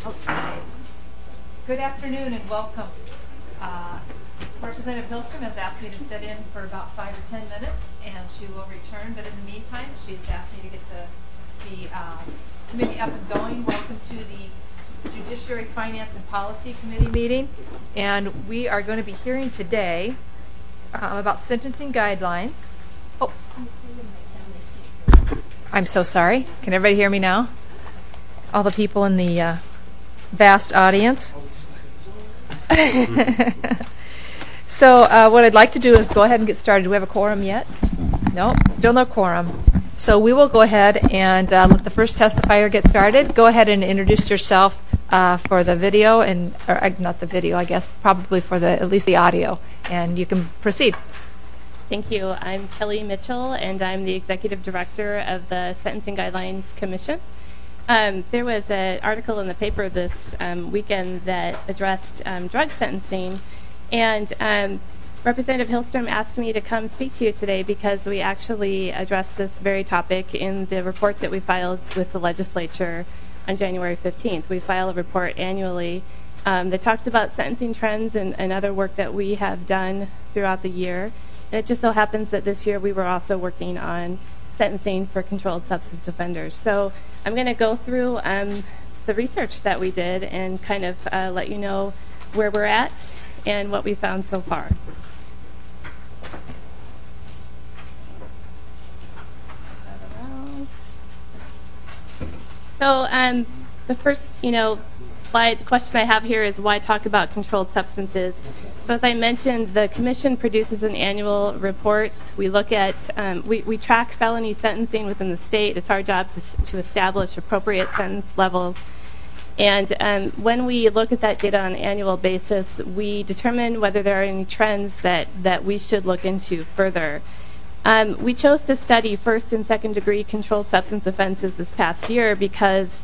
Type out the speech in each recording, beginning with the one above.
Okay. Good afternoon and welcome. Representative Hillstrom has asked me to sit in for about 5 or 10 minutes, and she will return. But in the meantime, she's asked me to get the committee up and going. Welcome to the Judiciary, Finance, and Policy Committee meeting. And we are going to be hearing today about sentencing guidelines. Oh, I'm so sorry. Can everybody hear me now? All the people in the vast audience. So what I'd like to do is go ahead and get started. Do we have a quorum yet? No, still no quorum. So we will go ahead and let the first testifier get started. Go ahead and introduce yourself for the video, or not the video, I guess, probably for at least the audio, and you can proceed. Thank you. I'm Kelly Mitchell, and I'm the Executive Director of the Sentencing Guidelines Commission. There was an article in the paper this weekend that addressed drug sentencing, and Representative Hillstrom asked me to come speak to you today because we actually addressed this very topic in the report that we filed with the legislature on January 15th. We file a report annually that talks about sentencing trends and other work that we have done throughout the year. And it just so happens that this year we were also working on sentencing for controlled substance offenders. So I'm going to go through the research that we did and kind of let you know where we're at and what we found so far. So the first, slide question I have here is why talk about controlled substances. So as I mentioned, the Commission produces an annual report. We look at, we track felony sentencing within the state. It's our job to establish appropriate sentence levels. And when we look at that data on an annual basis, we determine whether there are any trends that we should look into further. We chose to study first and second degree controlled substance offenses this past year because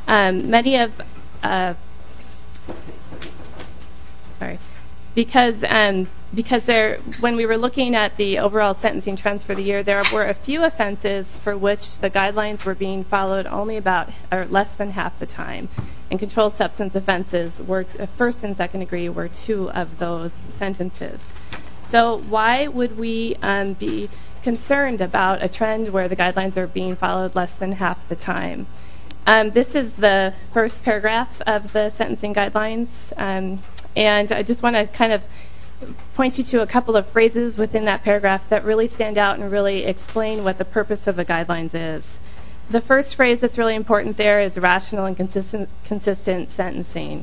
when we were looking at the overall sentencing trends for the year, there were a few offenses for which the guidelines were being followed only about or less than half the time. And controlled substance offenses were first and second degree were two of those sentences. So why would we be concerned about a trend where the guidelines are being followed less than half the time? This is the first paragraph of the sentencing guidelines, and I just want to kind of point you to a couple of phrases within that paragraph that really stand out and really explain what the purpose of the guidelines is. The first phrase that's really important there is rational and consistent sentencing.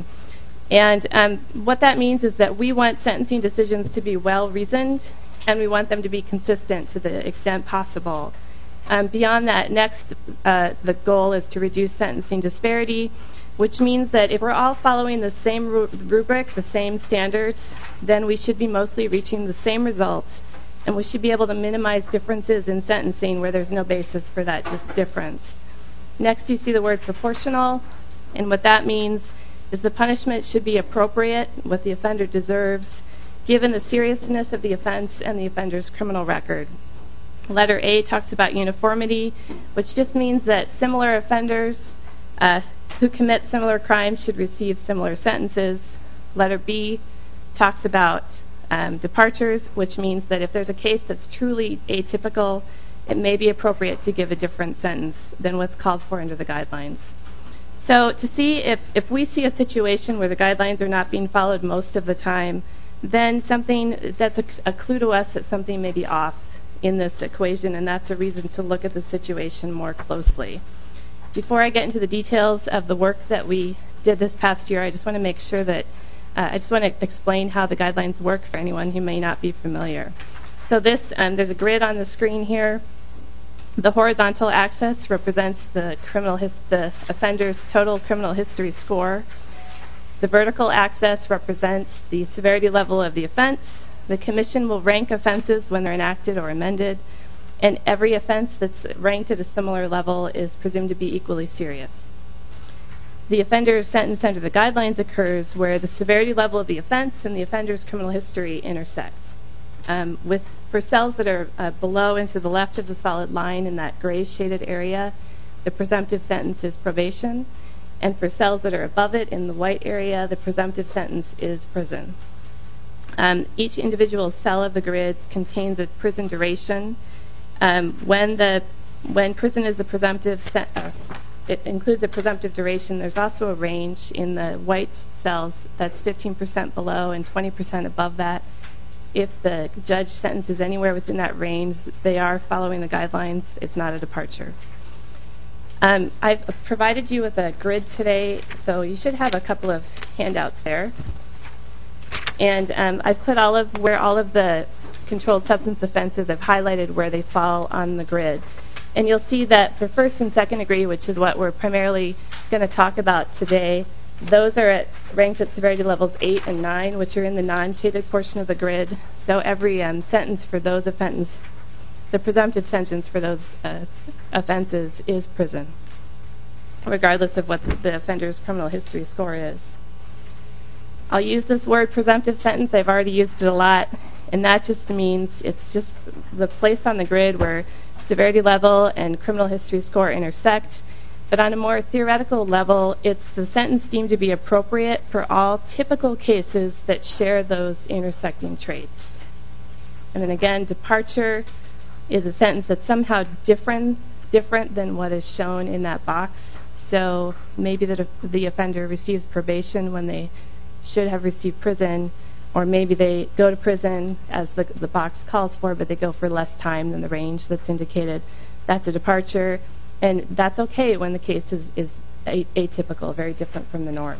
And what that means is that we want sentencing decisions to be well-reasoned, and we want them to be consistent to the extent possible. Beyond that, next, the goal is to reduce sentencing disparity, which means that if we're all following the same rubric, the same standards, then we should be mostly reaching the same results, and we should be able to minimize differences in sentencing where there's no basis for that just difference. Next, you see the word proportional, and what that means is the punishment should be appropriate, what the offender deserves, given the seriousness of the offense and the offender's criminal record. Letter A talks about uniformity, which just means that similar offenders who commit similar crimes should receive similar sentences. Letter B talks about departures, which means that if there's a case that's truly atypical, it may be appropriate to give a different sentence than what's called for under the guidelines. So to see if we see a situation where the guidelines are not being followed most of the time, then that's a clue to us that something may be off in this equation, and that's a reason to look at the situation more closely. Before I get into the details of the work that we did this past year, I just want to make sure that I just want to explain how the guidelines work for anyone who may not be familiar. So there's a grid on the screen here. The horizontal axis represents the offender's total criminal history score. The vertical axis represents the severity level of the offense. The Commission will rank offenses when they're enacted or amended, and every offense that's ranked at a similar level is presumed to be equally serious. The offender's sentence under the guidelines occurs where the severity level of the offense and the offender's criminal history intersect. For cells that are below and to the left of the solid line in that gray shaded area, the presumptive sentence is probation. And for cells that are above it in the white area, the presumptive sentence is prison. Each individual cell of the grid contains a prison duration. When prison is the presumptive, it includes a presumptive duration. There's also a range in the white cells that's 15% below and 20% above that. If the judge sentences anywhere within that range, they are following the guidelines. It's not a departure. I've provided you with a grid today, so you should have a couple of handouts there. And I've put where all of the controlled substance offenses, I've highlighted where they fall on the grid. And you'll see that for first and second degree, which is what we're primarily going to talk about today, those are ranked at severity levels 8 and 9, which are in the non-shaded portion of the grid. So every sentence for those offenses, the presumptive sentence for those offenses is prison, regardless of what the offender's criminal history score is. I'll use this word presumptive sentence. I've already used it a lot, and that just means it's just the place on the grid where severity level and criminal history score intersect. But on a more theoretical level, it's the sentence deemed to be appropriate for all typical cases that share those intersecting traits. And then again, departure is a sentence that's somehow different than what is shown in that box. So maybe the offender receives probation when they should have received prison, or maybe they go to prison as the box calls for, but they go for less time than the range that's indicated. That's a departure, and that's okay when the case is atypical, very different from the norm.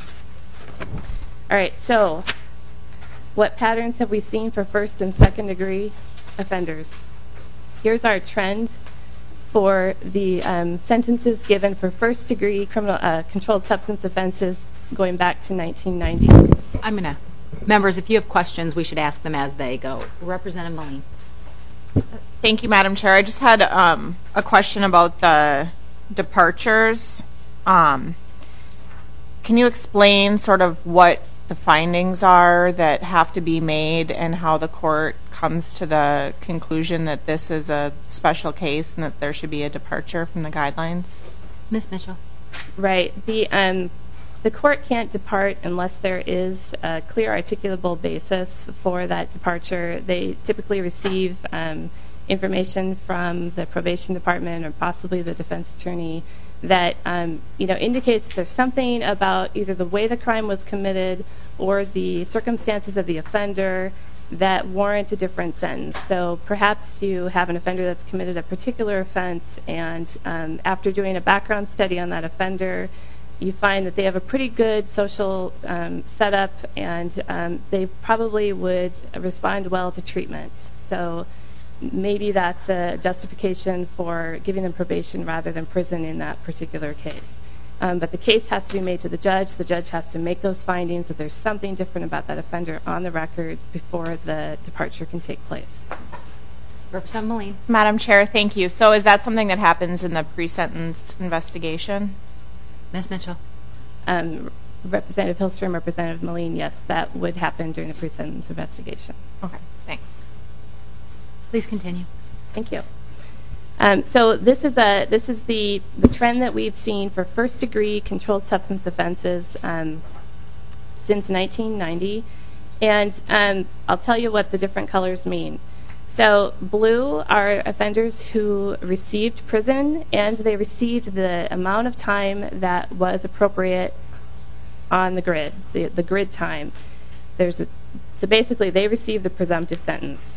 All right, so what patterns have we seen for first and second degree offenders? Here's our trend for the sentences given for first degree criminal controlled substance offenses going back to 1990. Members, if you have questions, we should ask them as they go. Representative Moline. Thank you, Madam Chair. I just had a question about the departures. Can you explain sort of what the findings are that have to be made and how the court comes to the conclusion that this is a special case and that there should be a departure from the guidelines? Ms. Mitchell. Right. The court can't depart unless there is a clear articulable basis for that departure. They typically receive information from the probation department or possibly the defense attorney that indicates there's something about either the way the crime was committed or the circumstances of the offender that warrant a different sentence. So perhaps you have an offender that's committed a particular offense, and after doing a background study on that offender, you find that they have a pretty good social setup, and they probably would respond well to treatment. So maybe that's a justification for giving them probation rather than prison in that particular case. But the case has to be made to the judge. The judge has to make those findings that there's something different about that offender on the record before the departure can take place. Representative Moline. Madam Chair, thank you. So is that something that happens in the pre-sentence investigation? Ms. Mitchell. Representative Hillstrom, Representative Moline, yes, that would happen during the pre-sentence investigation. Okay, thanks. Please continue. Thank you. So this is the trend that we've seen for first-degree controlled substance offenses since 1990, and I'll tell you what the different colors mean. So blue are offenders who received prison, and they received the amount of time that was appropriate on the grid, the grid time. So basically, they received the presumptive sentence.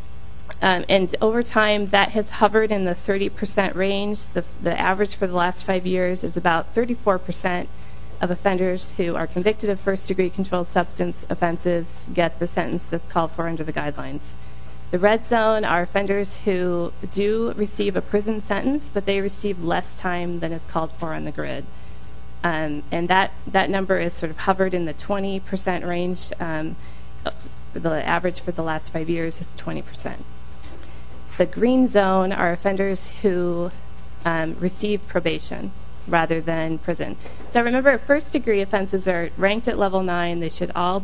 And over time, that has hovered in the 30% range. The average for the last 5 years is about 34% of offenders who are convicted of first-degree controlled substance offenses get the sentence that's called for under the guidelines. The red zone are offenders who do receive a prison sentence, but they receive less time than is called for on the grid. And that number is sort of hovered in the 20% range. The average for the last 5 years is 20%. The green zone are offenders who receive probation rather than prison. So remember, first-degree offenses are ranked at level 9. They should all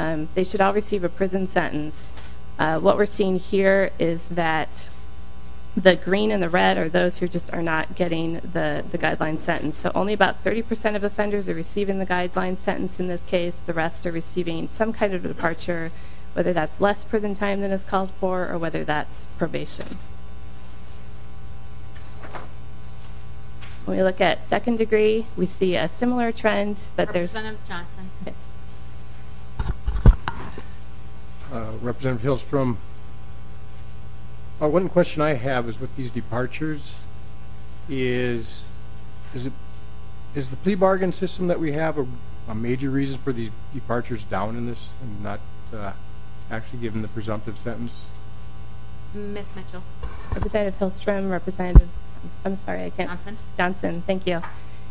receive a prison sentence. What we're seeing here is that The green and the red are those who just are not getting the guideline sentence. So only about 30% of offenders are receiving the guideline sentence in this case. The rest are receiving some kind of departure, whether that's less prison time than is called for or whether that's probation. When we look at second degree, we see a similar trend, but Representative Johnson. Representative Hillstrom, one question I have is with these departures, is the plea bargain system that we have a major reason for these departures down in this and not actually given the presumptive sentence? Ms. Mitchell. Representative Hillstrom, Representative, I'm sorry, I can't. Johnson, thank you.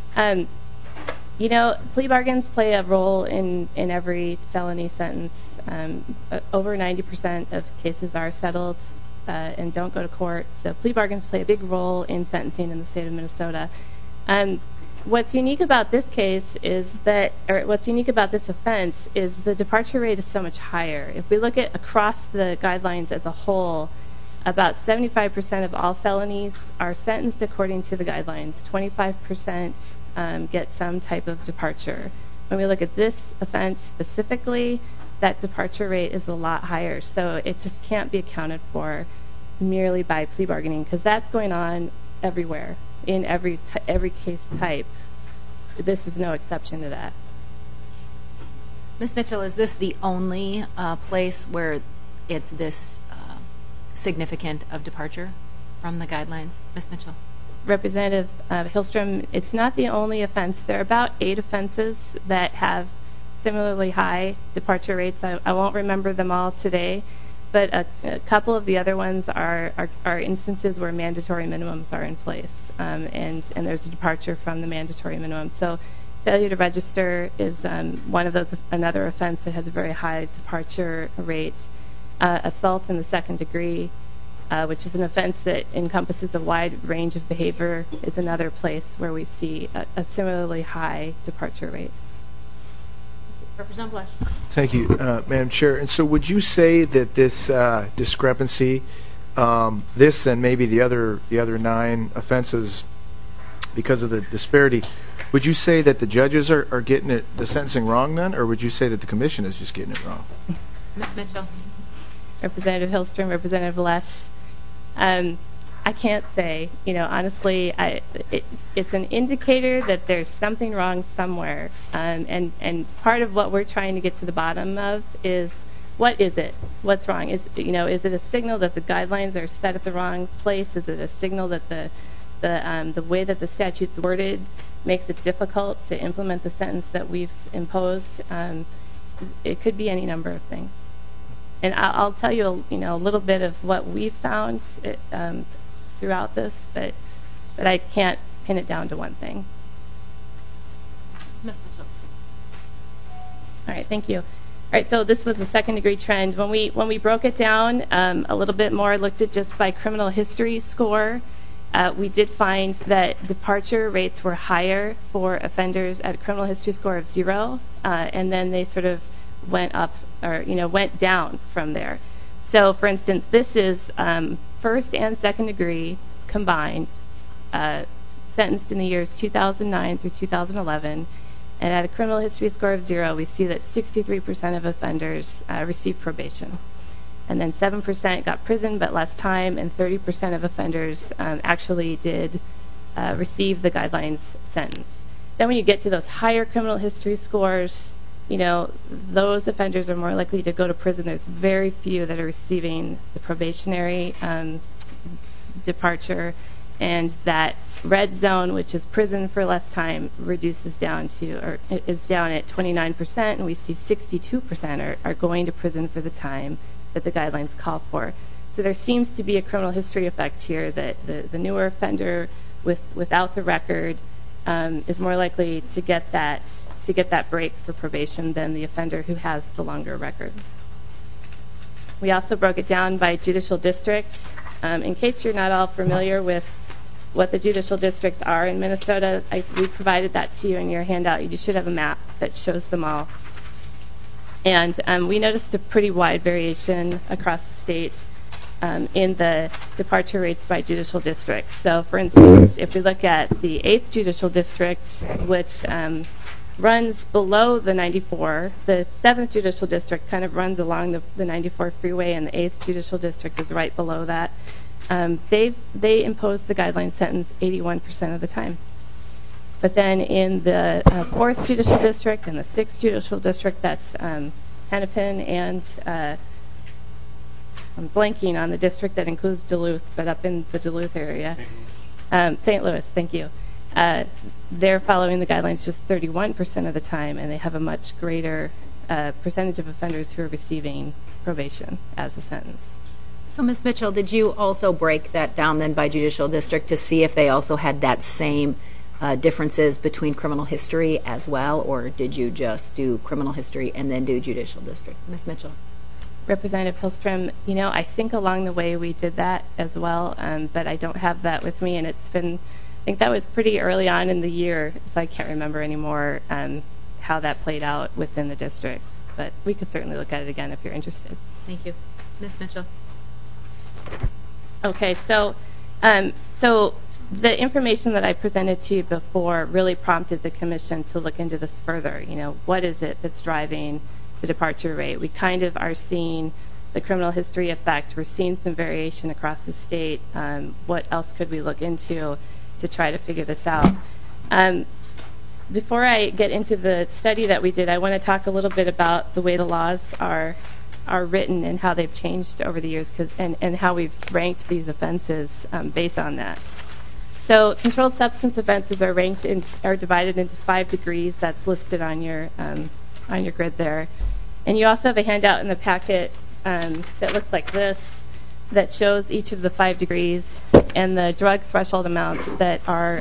You know, plea bargains play a role in every felony sentence. Over 90% of cases are settled and don't go to court. So plea bargains play a big role in sentencing in the state of Minnesota. What's unique about this case is that, or what's unique about this offense is the departure rate is so much higher. If we look at across the guidelines as a whole, about 75% of all felonies are sentenced according to the guidelines. 25% get some type of departure. When we look at this offense specifically, that departure rate is a lot higher. So it just can't be accounted for merely by plea bargaining because that's going on everywhere in every case type. This is no exception to that. Ms. Mitchell, is this the only place where it's this significant of departure from the guidelines? Ms. Mitchell. Representative Hillstrom, it's not the only offense. There are about 8 offenses that have similarly high departure rates. I won't remember them all today, but a couple of the other ones are instances where mandatory minimums are in place, and there's a departure from the mandatory minimum. So failure to register is one of those, another offense that has a very high departure rate. Assault in the second degree, which is an offense that encompasses a wide range of behavior, is another place where we see a similarly high departure rate. Representative Blush. Thank you, Madam Chair. And so would you say that this discrepancy, this and maybe the other 9 offenses, because of the disparity, would you say that the judges are getting the sentencing wrong then, or would you say that the commission is just getting it wrong? Ms. Mitchell. Representative Hillstrom, Representative Lesh. I can't say. You know, honestly, it's an indicator that there's something wrong somewhere. And part of what we're trying to get to the bottom of is, what is it? What's wrong? Is it a signal that the guidelines are set at the wrong place? Is it a signal that the way that the statute's worded makes it difficult to implement the sentence that we've imposed? It could be any number of things. And I'll tell you, a little bit of what we've found throughout this, but I can't pin it down to one thing. Ms. Mitchell. All right, thank you. All right, so this was the second degree trend. When we broke it down a little bit more, looked at just by criminal history score, we did find that departure rates were higher for offenders at a criminal history score of 0, and then they sort of went up, or went down from there. So for instance, this is first and second degree combined, sentenced in the years 2009 through 2011, and at a criminal history score of 0, we see that 63% of offenders received probation, and then 7% got prison but less time, and 30% of offenders actually did receive the guidelines sentence. Then when you get to those higher criminal history scores, those offenders are more likely to go to prison. There's very few that are receiving the probationary departure, and that red zone, which is prison for less time, reduces down to, or is down at 29%, and we see 62% are going to prison for the time that the guidelines call for. So there seems to be a criminal history effect here, that the newer offender without the record is more likely to get that break for probation than the offender who has the longer record. We also broke it down by judicial district. In case you're not all familiar with what the judicial districts are in Minnesota, we provided that to you in your handout. You should have a map that shows them all. And we noticed a pretty wide variation across the state. in the departure rates by judicial district. So, for instance, if we look at the 8th Judicial District, which runs below the 94, the 7th Judicial District kind of runs along the 94 freeway, and the 8th Judicial District is right below that. They impose the guideline sentence 81% of the time. But then in the 4th Judicial District and the 6th Judicial District, that's Hennepin and I'm blanking on the district that includes Duluth, but up in the Duluth area. St. Louis, thank you. They're following the guidelines just 31% of the time, and they have a much greater percentage of offenders who are receiving probation as a sentence. So, Ms. Mitchell, did you also break that down then by judicial district to see if they also had that same differences between criminal history as well, or did you just do criminal history and then do judicial district? Ms. Mitchell. Representative Hillstrom, I think along the way we did that as well, but I don't have that with me, and I think that was pretty early on in the year, so I can't remember anymore how that played out within the districts. But we could certainly look at it again if you're interested. Thank you. Ms. Mitchell. Okay, so the information that I presented to you before really prompted the commission to look into this further. What is it that's driving the departure rate? We kind of are seeing the criminal history effect. We're seeing some variation across the state. What else could we look into to try to figure this out? Before I get into the study that we did, I want to talk a little bit about the way the laws are written and how they've changed over the years, and how we've ranked these offenses based on that. So controlled substance offenses are divided into 5 degrees. That's listed on your grid there. And you also have a handout in the packet that looks like this that shows each of the 5 degrees and the drug threshold amounts that are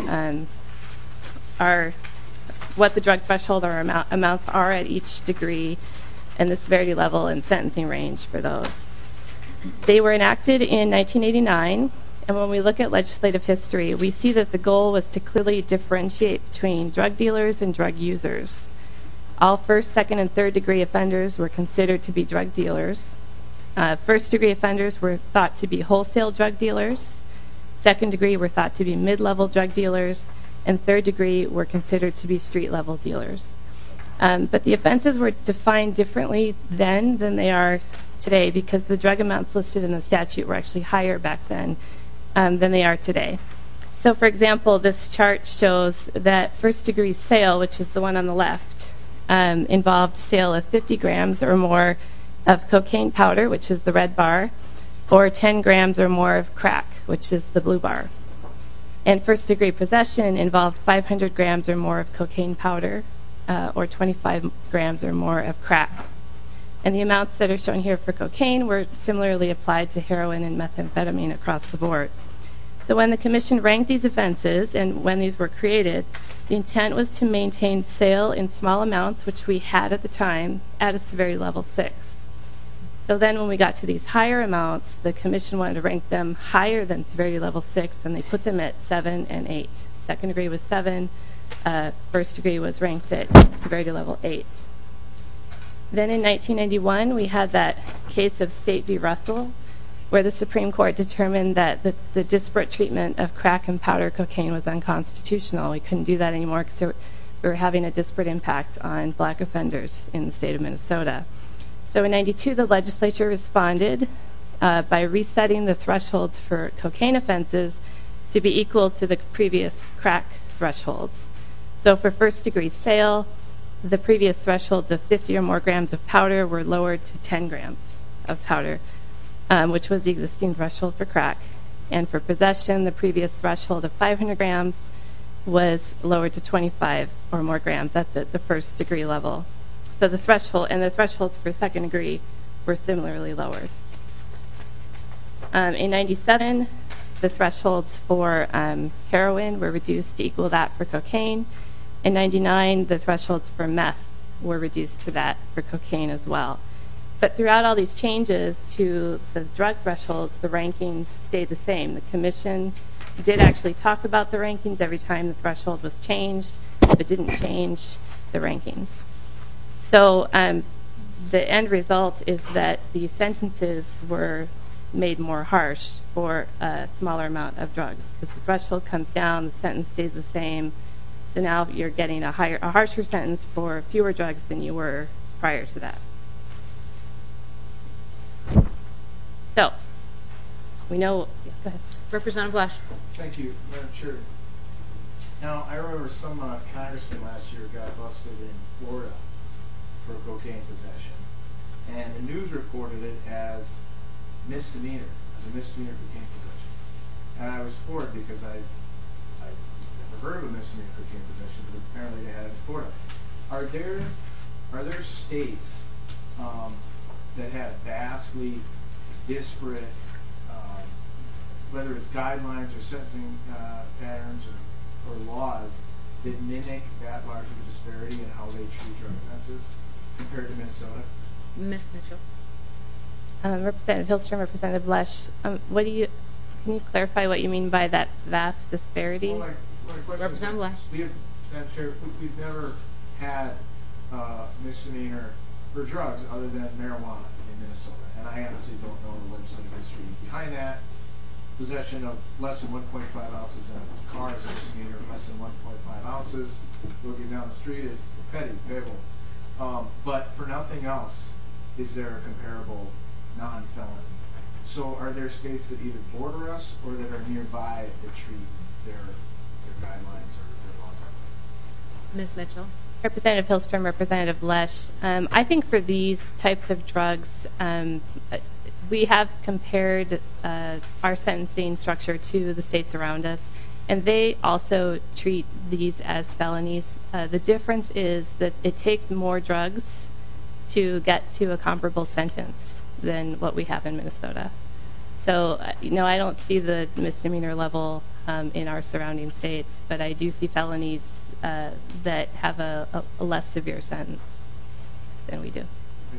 what the drug threshold or amounts are at each degree, and the severity level and sentencing range for those. They were enacted in 1989, and when we look at legislative history, we see that the goal was to clearly differentiate between drug dealers and drug users. All first, second, and third degree offenders were considered to be drug dealers. First degree offenders were thought to be wholesale drug dealers. Second degree were thought to be mid-level drug dealers. And third degree were considered to be street-level dealers. But the offenses were defined differently then than they are today, because the drug amounts listed in the statute were actually higher back then than they are today. So, for example, this chart shows that first-degree sale, which is the one on the left, involved sale of 50 grams or more of cocaine powder, which is the red bar, or 10 grams or more of crack, which is the blue bar. And first-degree possession involved 500 grams or more of cocaine powder, or 25 grams or more of crack. And the amounts that are shown here for cocaine were similarly applied to heroin and methamphetamine across the board. So when the commission ranked these offenses and when these were created, the intent was to maintain sale in small amounts, which we had at the time, at a severity level 6. So then when we got to these higher amounts, the commission wanted to rank them higher than severity level 6, and they put them at 7 and 8. Second degree was 7. First degree was ranked at severity level 8. Then in 1991, we had that case of State v. Russell, where the Supreme Court determined that the disparate treatment of crack and powder cocaine was unconstitutional. We couldn't do that anymore because we were having a disparate impact on black offenders in the state of Minnesota. So in 92, the legislature responded by resetting the thresholds for cocaine offenses to be equal to the previous crack thresholds. So for first-degree sale, the previous thresholds of 50 or more grams of powder were lowered to 10 grams of powder, which was the existing threshold for crack. And for possession, the previous threshold of 500 grams was lowered to 25 or more grams. That's at the first-degree level. So the thresholds for second degree were similarly lowered. In 97, the thresholds for heroin were reduced to equal that for cocaine. In 99, the thresholds for meth were reduced to that for cocaine as well. But throughout all these changes to the drug thresholds, the rankings stayed the same. The commission did actually talk about the rankings every time the threshold was changed, but didn't change the rankings. So the end result is that the sentences were made more harsh for a smaller amount of drugs, because the threshold comes down, the sentence stays the same. So now you're getting a harsher sentence for fewer drugs than you were prior to that. So we know. Yeah, go ahead. Representative Lesh. Thank you, Madam Chair. Now, I remember some congressman last year got busted in Florida for cocaine possession, and the news reported it as a misdemeanor cocaine possession. And I was floored because I never heard of a misdemeanor cocaine possession, but apparently they had it in Florida. Are there states that have vastly disparate, whether it's guidelines or sentencing patterns or laws that mimic that large of a disparity in how they treat drug offenses compared to Minnesota? Ms. Mitchell. Representative Hillstrom, Representative Lesh, can you clarify what you mean by that vast disparity? Well, my question Representative Lesh. We've never had misdemeanor for drugs other than marijuana in Minnesota, and I honestly don't know the legislative history behind that. Possession of less than 1.5 ounces in a car is a misdemeanor. Less than 1.5 ounces looking down the street is petty, payable. But for nothing else, is there a comparable non-felony? So are there states that either border us or that are nearby that treat their guidelines or their laws that way? Ms. Mitchell. Representative Hillstrom, Representative Lesh, I think for these types of drugs, we have compared our sentencing structure to the states around us, and they also treat these as felonies. The difference is that it takes more drugs to get to a comparable sentence than what we have in Minnesota. So, I don't see the misdemeanor level in our surrounding states, but I do see felonies that have a less severe sentence than we do.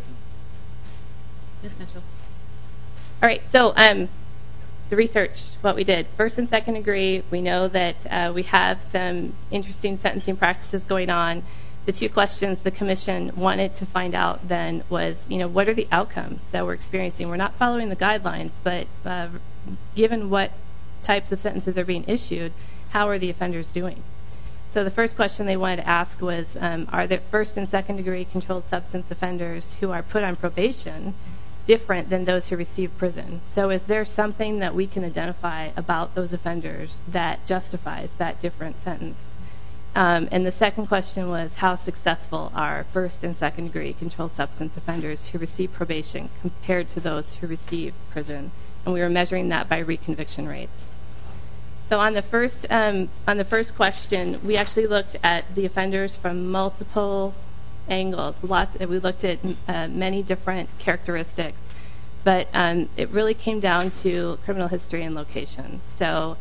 Ms. Mitchell. All right, so the research, what we did. First and second degree, we know that we have some interesting sentencing practices going on. The two questions the commission wanted to find out then was, what are the outcomes that we're experiencing? We're not following the guidelines, but given what types of sentences are being issued, how are the offenders doing? So the first question they wanted to ask was, are there first and second degree controlled substance offenders who are put on probation different than those who receive prison? So is there something that we can identify about those offenders that justifies that different sentence? And the second question was, how successful are first and second degree controlled substance offenders who receive probation compared to those who receive prison? And we were measuring that by reconviction rates. So on the first question, we actually looked at the offenders from multiple angles. We looked at many different characteristics, but it really came down to criminal history and location. So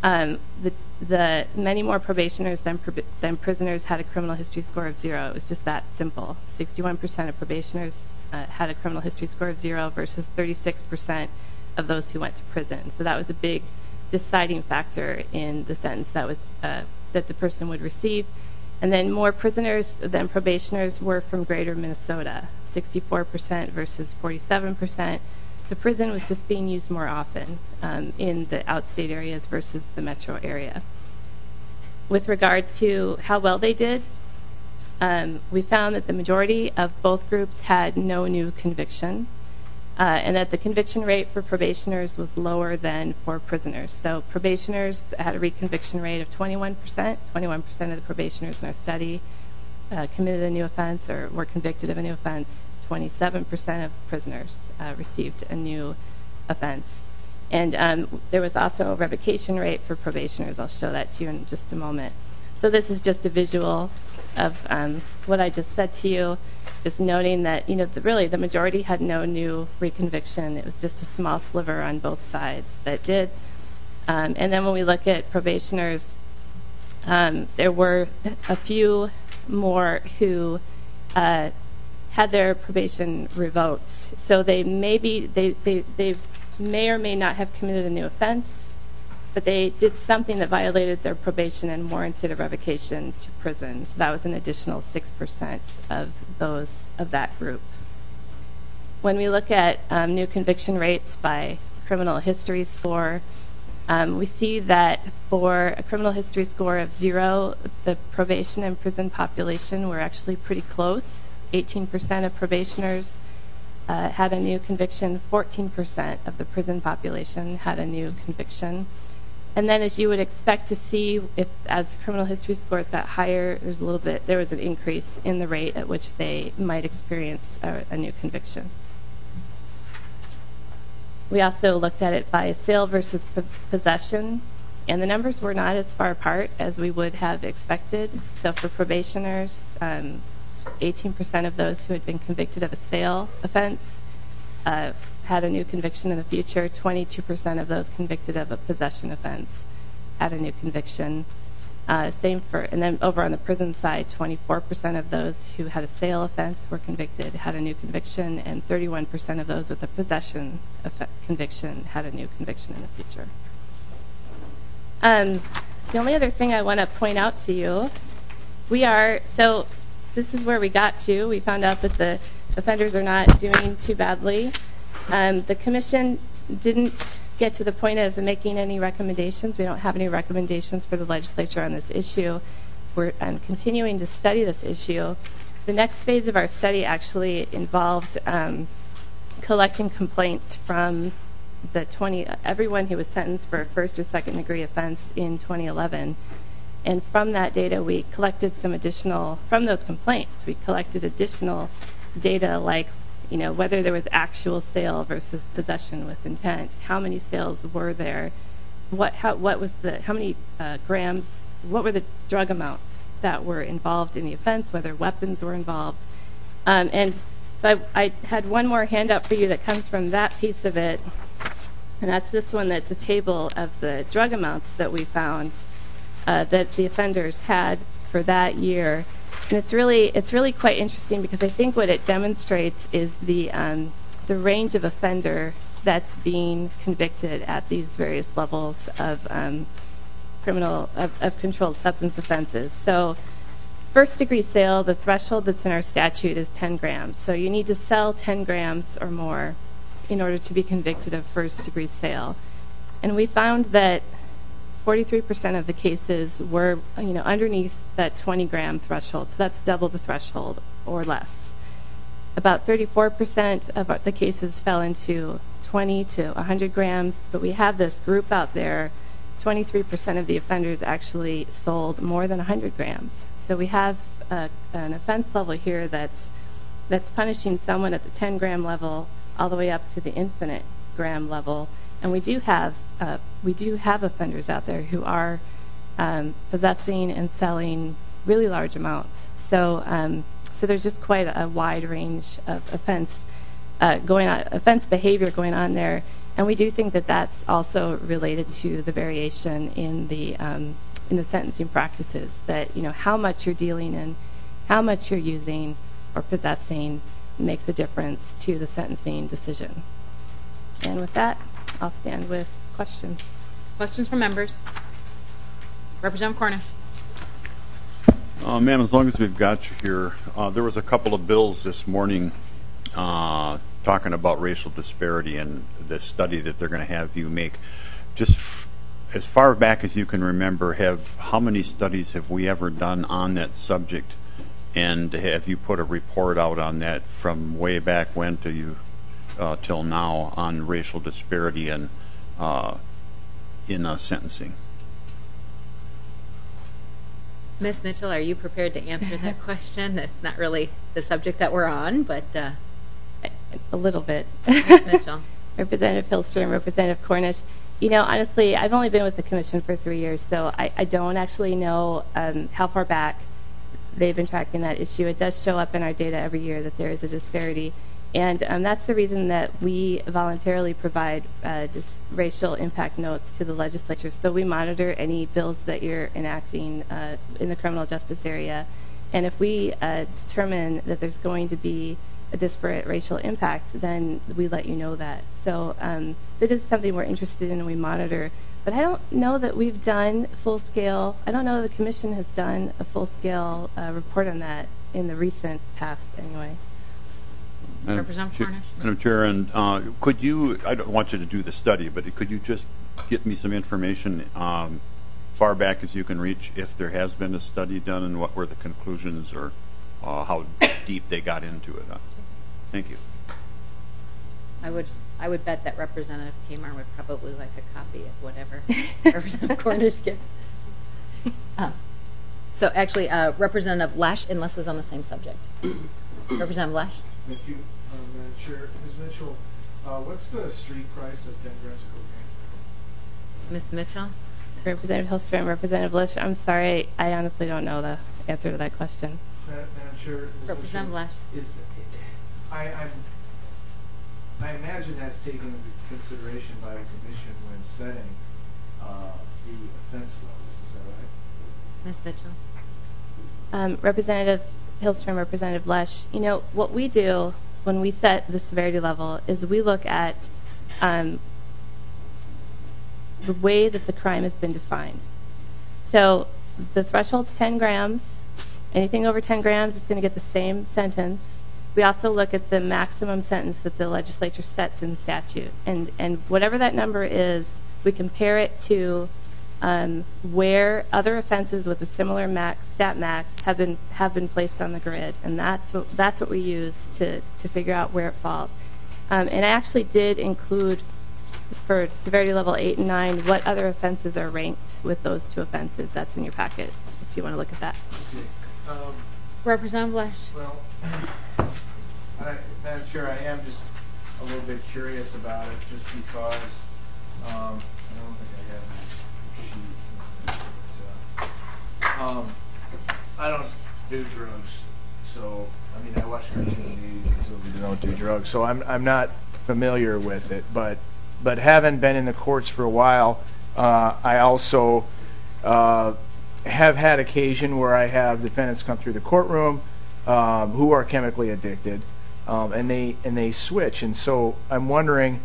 the many more probationers than prisoners had a criminal history score of 0. It was just that simple. 61% of probationers had a criminal history score of 0 versus 36% of those who went to prison. So that was a big deciding factor in the sentence that the person would receive. And then more prisoners than probationers were from greater Minnesota, 64% versus 47%. So prison was just being used more often in the outstate areas versus the metro area. With regard to how well they did, we found that the majority of both groups had no new conviction, and that the conviction rate for probationers was lower than for prisoners. So probationers had a reconviction rate of 21%. 21% of the probationers in our study committed a new offense or were convicted of a new offense. 27% of prisoners received a new offense. And there was also a revocation rate for probationers. I'll show that to you in just a moment. So this is just a visual of what I just said to you, just noting that, really the majority had no new reconviction. It was just a small sliver on both sides that did. And then when we look at probationers, there were a few more who had their probation revoked. So they may or may not have committed a new offense, but they did something that violated their probation and warranted a revocation to prison. So that was an additional 6% of that group. When we look at new conviction rates by criminal history score. We see that for a criminal history score of 0, the probation and prison population were actually pretty close. 18% of probationers had a new conviction. 14% of the prison population had a new conviction. And then, as you would expect to see, as criminal history scores got higher, there was an increase in the rate at which they might experience a new conviction. We also looked at it by sale versus possession, and the numbers were not as far apart as we would have expected. So for probationers, 18% of those who had been convicted of a sale offense had a new conviction in the future. 22% of those convicted of a possession offense had a new conviction. And then over on the prison side, 24% of those who had a sale offense were convicted, had a new conviction, and 31% of those with a possession conviction had a new conviction in the future. The only other thing I want to point out to you, so this is where we got to. We found out that the offenders are not doing too badly. The commission didn't get to the point of making any recommendations. We don't have any recommendations for the legislature on this issue. We're continuing to study this issue. The next phase of our study actually involved collecting complaints from everyone who was sentenced for a first or second degree offense in 2011. And from that data, we collected from those complaints, we collected additional data like whether there was actual sale versus possession with intent, how many sales were there, how many grams, what were the drug amounts that were involved in the offense, whether weapons were involved. And so I had one more handout for you that comes from that piece of it, and that's this one that's a table of the drug amounts that we found that the offenders had for that year. And it's really quite interesting because I think what it demonstrates is the range of offender that's being convicted at these various levels of controlled substance offenses. So first degree sale, the threshold that's in our statute is 10 grams. So you need to sell 10 grams or more in order to be convicted of first degree sale. And we found that 43% of the cases were, underneath that 20-gram threshold. So that's double the threshold or less. About 34% of the cases fell into 20 to 100 grams, but we have this group out there, 23% of the offenders actually sold more than 100 grams. So we have an offense level here that's punishing someone at the 10-gram level all the way up to the infinite gram level. And we do have offenders out there who are possessing and selling really large amounts. So there's just quite a wide range of offense behavior going on there, and we do think that that's also related to the variation in the sentencing practices. That how much you're dealing in, how much you're using or possessing makes a difference to the sentencing decision. And with that, I'll stand with questions. Questions from members? Representative Cornish. Ma'am, as long as we've got you here, there was a couple of bills this morning talking about racial disparity and the study that they're going to have you make. Just as far back as you can remember, how many studies have we ever done on that subject? And have you put a report out on that from way back when to you till now on racial disparity and in sentencing? Ms. Mitchell, are you prepared to answer that question? That's not really the subject that we're on, but a little bit. Ms. Mitchell. Representative Hillstrom, Representative Cornish. Honestly, I've only been with the commission for 3 years, so I don't actually know how far back they've been tracking that issue. It does show up in our data every year that there is a disparity. And that's the reason that we voluntarily provide racial impact notes to the legislature. So we monitor any bills that you're enacting in the criminal justice area. And if we determine that there's going to be a disparate racial impact, then we let you know that. So it is something we're interested in and we monitor. But I don't know that we've done full-scale, I don't know that the commission has done a full-scale report on that in the recent past anyway. Representative Cornish? Madam Chair, and could you, I don't want you to do the study, but could you just get me some information far back as you can reach if there has been a study done and what were the conclusions or how deep they got into it? Thank you. I would bet that Representative Kamar would probably like a copy of whatever Representative Cornish gets. So actually, Representative Lesh, unless it was on the same subject. Representative Lesh? Thank you, Madam Chair. Ms. Mitchell, what's the street price of 10 grams of cocaine? Ms. Mitchell? Representative Hillstrom, Representative Lish, I'm sorry, I honestly don't know the answer to that question. Madam Chair, Ms. Representative Lesh? I imagine that's taken into consideration by a commission when setting the offense levels. Is that right? Ms. Mitchell? Representative Hillstrom, Representative Lesh, you know, what we do when we set the severity level is we look at the way that the crime has been defined. So the threshold's 10 grams. Anything over 10 grams is going to get the same sentence. We also look at the maximum sentence that the legislature sets in statute. And whatever that number is, we compare it to where other offenses with a similar stat max have been placed on the grid. And that's what we use to figure out where it falls. And I actually did include for severity level 8 and 9 what other offenses are ranked with those two offenses. That's in your packet if you want to look at that. Representative Lesh? Well, Madam Chair, I am just a little bit curious about it just because I don't think I have a sheet. I don't do drugs, so I mean I watch cartoon movies until we don't do drugs, so I'm not familiar with it. But having been in the courts for a while, I also have had occasion where I have defendants come through the courtroom who are chemically addicted, and they switch. And so I'm wondering,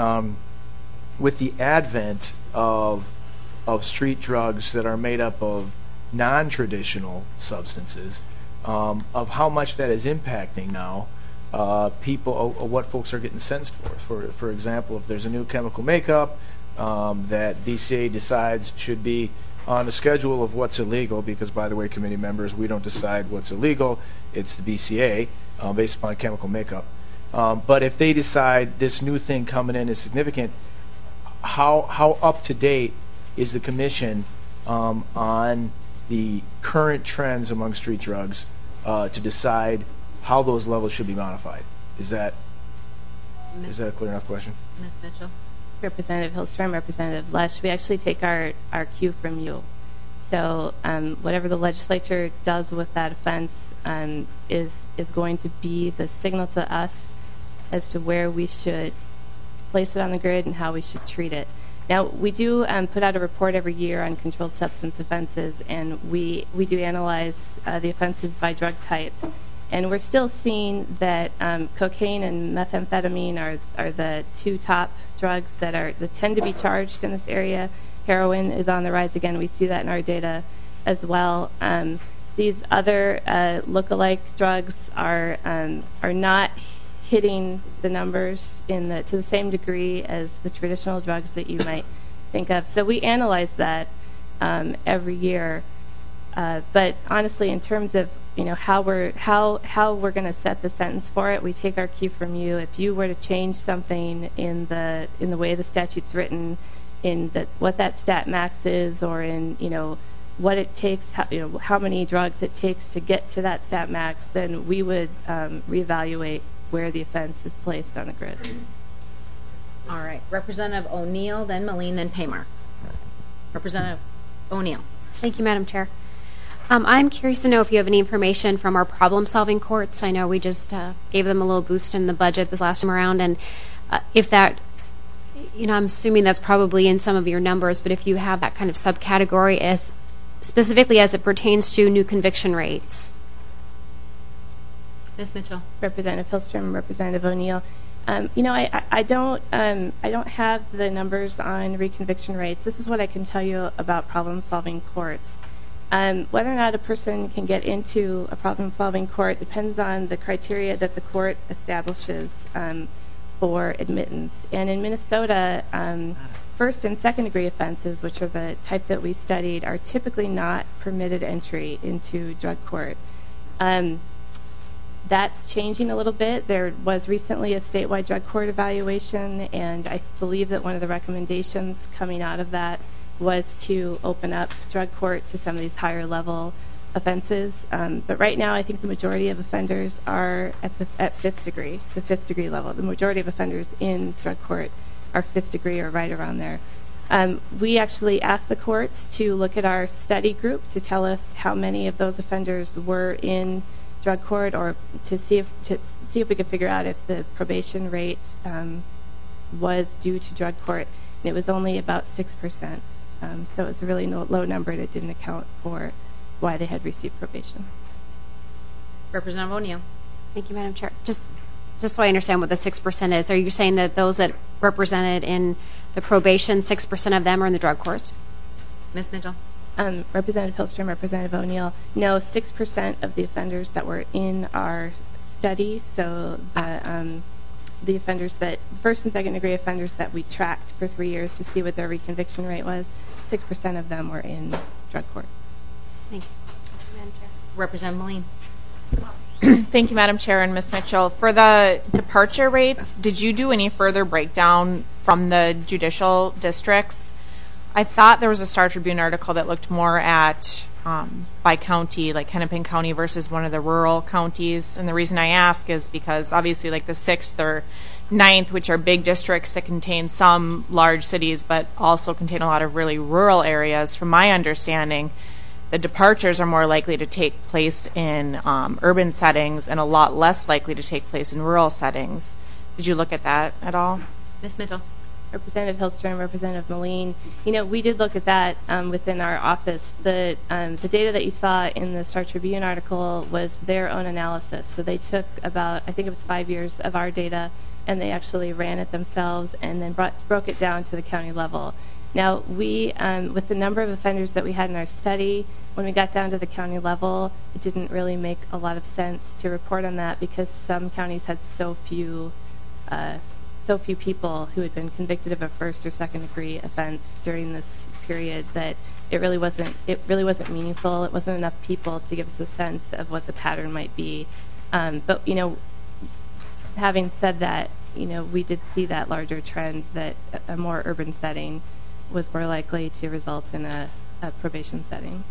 with the advent of street drugs that are made up of non-traditional substances, of how much that is impacting now people, what folks are getting sentenced for. For example, if there's a new chemical makeup that DCA decides should be on the schedule of what's illegal, because, by the way, committee members, we don't decide what's illegal. It's the BCA based upon chemical makeup. But if they decide this new thing coming in is significant, how up to date is the commission on the current trends among street drugs to decide how those levels should be modified? Is that a clear enough question? Ms. Mitchell? Representative Hillstrom, Representative Lesh, we actually take our cue from you. So whatever the legislature does with that offense is going to be the signal to us as to where we should place it on the grid and how we should treat it. Now, we do put out a report every year on controlled substance offenses, and we do analyze the offenses by drug type. And we're still seeing that cocaine and methamphetamine are the two top drugs that tend to be charged in this area. Heroin is on the rise again. We see that in our data as well. These other look-alike drugs are not hitting the numbers to the same degree as the traditional drugs that you might think of. So we analyze that every year. But honestly, in terms of how we're going to set the sentence for it, we take our cue from you. If you were to change something in the way the statute's written, in what that stat max is, or in what it takes, how many drugs it takes to get to that stat max, then we would reevaluate where the offense is placed on the grid. All right. Representative O'Neill, then Moline, then Paymar. Representative O'Neill. Thank you, Madam Chair. I'm curious to know if you have any information from our problem-solving courts. I know we just gave them a little boost in the budget this last time around, and if that, I'm assuming that's probably in some of your numbers, but if you have that kind of subcategory specifically as it pertains to new conviction rates. Ms. Mitchell. Representative Hillstrom, Representative O'Neill. I don't have the numbers on reconviction rates. This is what I can tell you about problem-solving courts. Whether or not a person can get into a problem-solving court depends on the criteria that the court establishes for admittance. And in Minnesota, first and second degree offenses, which are the type that we studied, are typically not permitted entry into drug court. That's changing a little bit. There was recently a statewide drug court evaluation, and I believe that one of the recommendations coming out of that was to open up drug court to some of these higher level offenses. But right now, I think the majority of offenders are at fifth degree, the fifth degree level. The majority of offenders in drug court are fifth degree or right around there. We actually asked the courts to look at our study group to tell us how many of those offenders were in drug court, or to see if we could figure out if the probation rate was due to drug court, and it was only about 6%. So it was a really low number, and it didn't account for why they had received probation. Representative O'Neill. Thank you, Madam Chair. Just so I understand what the 6% is, are you saying that those that represented in the probation, 6% of them are in the drug courts? Ms. Mitchell. Representative Hillstrom, Representative O'Neill, no, 6% of the offenders that were in our study, so the offenders that, first and second degree offenders that we tracked for 3 years to see what their reconviction rate was, 6% of them were in drug court. Thank you, Madam Chair. Representative Moline. Thank you, Madam Chair and Ms. Mitchell. For the departure rates, did you do any further breakdown from the judicial districts? I thought there was a Star Tribune article that looked more at by county, like Hennepin County versus one of the rural counties. And the reason I ask is because obviously like the 6th or 9th, which are big districts that contain some large cities but also contain a lot of really rural areas, from my understanding, the departures are more likely to take place in urban settings and a lot less likely to take place in rural settings. Did you look at that at all? Ms. Mitchell. Representative Hillstrom, Representative Moline, we did look at that within our office. The data that you saw in the Star Tribune article was their own analysis. So they took about, I think it was 5 years of our data, and they actually ran it themselves and then broke it down to the county level. Now, we, with the number of offenders that we had in our study, when we got down to the county level, it didn't really make a lot of sense to report on that because some counties had so few people who had been convicted of a first or second degree offense during this period that it really wasn't meaningful. It wasn't enough people to give us a sense of what the pattern might be. But having said that, we did see that larger trend that a more urban setting was more likely to result in a probation sentence.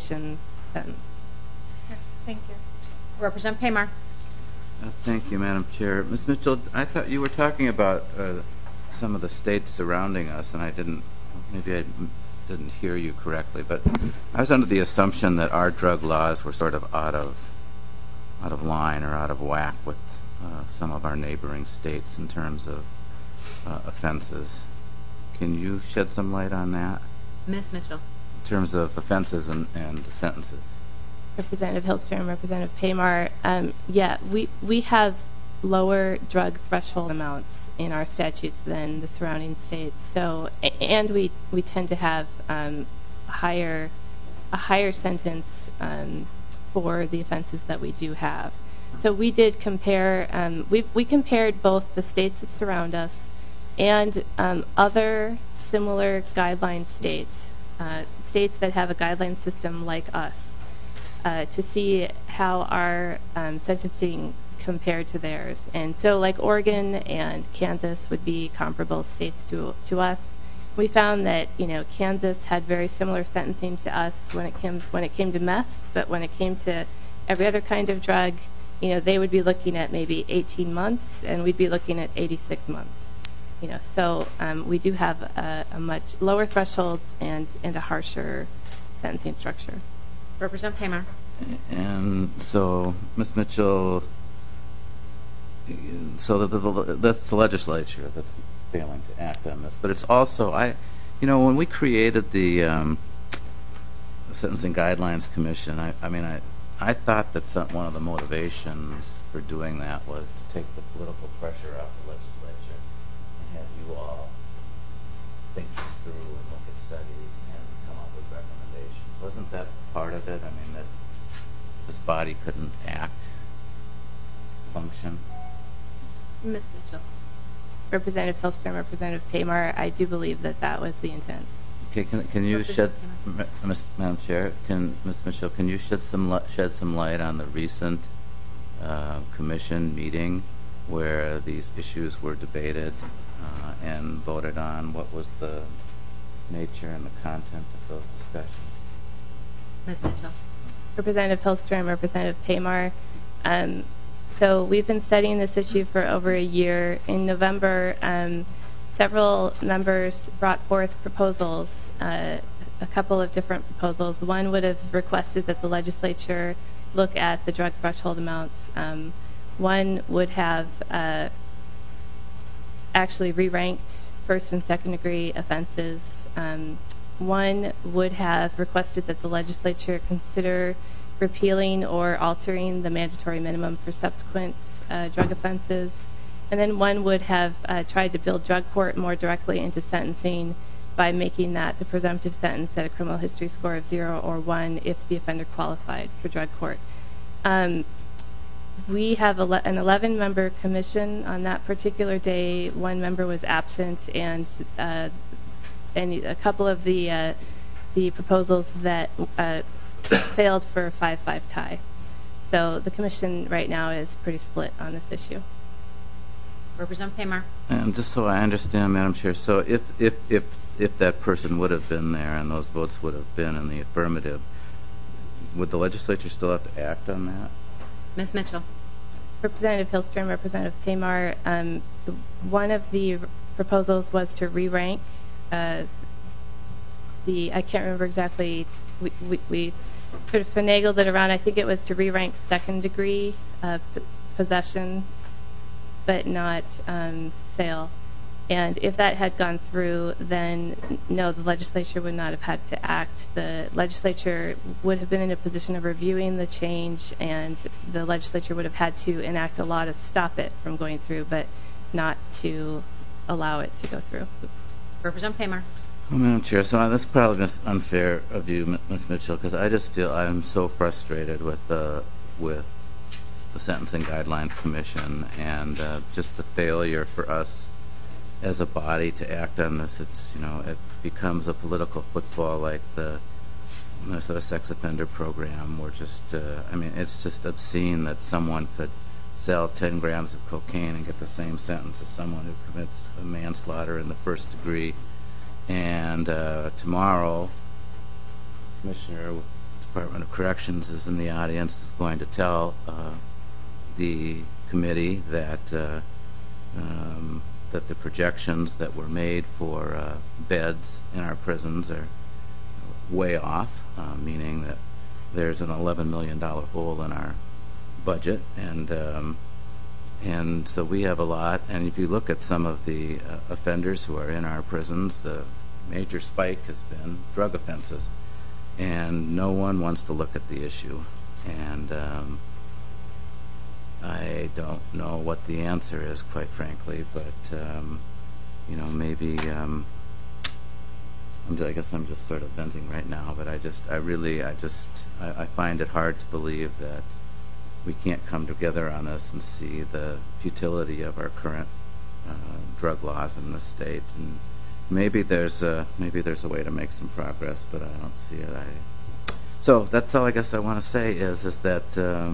Thank you. Representative Paymar. Thank you, Madam Chair. Ms. Mitchell, I thought you were talking about some of the states surrounding us, and maybe I didn't hear you correctly, but I was under the assumption that our drug laws were sort of out of line or out of whack with some of our neighboring states in terms of offenses. Can you shed some light on that? Ms. Mitchell. In terms of offenses and sentences. Representative Hillstrom, Representative Paymar, we have lower drug threshold amounts in our statutes than the surrounding states. So, and we tend to have a higher sentence for the offenses that we do have. So we did compare. We compared both the states that surround us and other similar guideline states, states that have a guideline system like us. To see how our sentencing compared to theirs. And so like Oregon and Kansas would be comparable states to us. We found that Kansas had very similar sentencing to us when it came to meth, but when it came to every other kind of drug, they would be looking at maybe 18 months and we'd be looking at 86 months. So we do have a much lower thresholds and a harsher sentencing structure. Representative Paymar. And so, Ms. Mitchell, so that's the legislature that's failing to act on this. But it's also, when we created the Sentencing Guidelines Commission, I thought that one of the motivations for doing that was to take the political pressure off the legislature and have you all think this through and look at studies and come up with recommendations. Wasn't that part of it? I mean, that this body couldn't act, function? Ms. Mitchell. Representative Hillstrom, Representative Paymar, I do believe that that was the intent. Okay, can you shed, Madam Chair, Ms. Mitchell, can you shed some light on the recent commission meeting where these issues were debated and voted on? What was the nature and the content of those discussions? Ms. Mitchell. Representative Hillstrom, Representative Paymar. So we've been studying this issue for over a year. In November, several members brought forth proposals, a couple of different proposals. One would have requested that the legislature look at the drug threshold amounts. One would have actually re-ranked first and second degree offenses. One would have requested that the legislature consider repealing or altering the mandatory minimum for subsequent drug offenses. And then one would have tried to build drug court more directly into sentencing by making that the presumptive sentence at a criminal history score of 0 or 1 if the offender qualified for drug court. We have an 11-member commission on that particular day. One member was absent, and a couple of the proposals that failed for a 5-5 tie. So the commission right now is pretty split on this issue. Representative Paymar. And just so I understand, Madam Chair, so if that person would have been there and those votes would have been in the affirmative, would the legislature still have to act on that? Ms. Mitchell. Representative Hillstrom, Representative Paymar, one of the proposals was to re-rank I can't remember exactly, we sort of finagled it around. I think it was to re-rank second degree possession, but not sale. And if that had gone through, then no, the legislature would not have had to act. The legislature would have been in a position of reviewing the change, and the legislature would have had to enact a law to stop it from going through, but not to allow it to go through. Representative Paymar. Well, Madam Chair, so that's probably unfair of you, Ms. Mitchell, because I just feel I'm so frustrated with the Sentencing Guidelines Commission and just the failure for us as a body to act on this. It's, it becomes a political football like the Minnesota Sex Offender Program. We're just, it's just obscene that someone could sell 10 grams of cocaine and get the same sentence as someone who commits a manslaughter in the first degree. And tomorrow, Commissioner with the Department of Corrections is in the audience, is going to tell the committee that that the projections that were made for beds in our prisons are way off, meaning that there's an $11 million hole in our budget, and so we have a lot. And if you look at some of the offenders who are in our prisons, the major spike has been drug offenses, and no one wants to look at the issue. And I don't know what the answer is, quite frankly, but maybe I guess I'm just sort of venting right now, but I find it hard to believe that we can't come together on this and see the futility of our current drug laws in the state. And maybe there's a way to make some progress, but I don't see it. So that's all I guess I want to say is that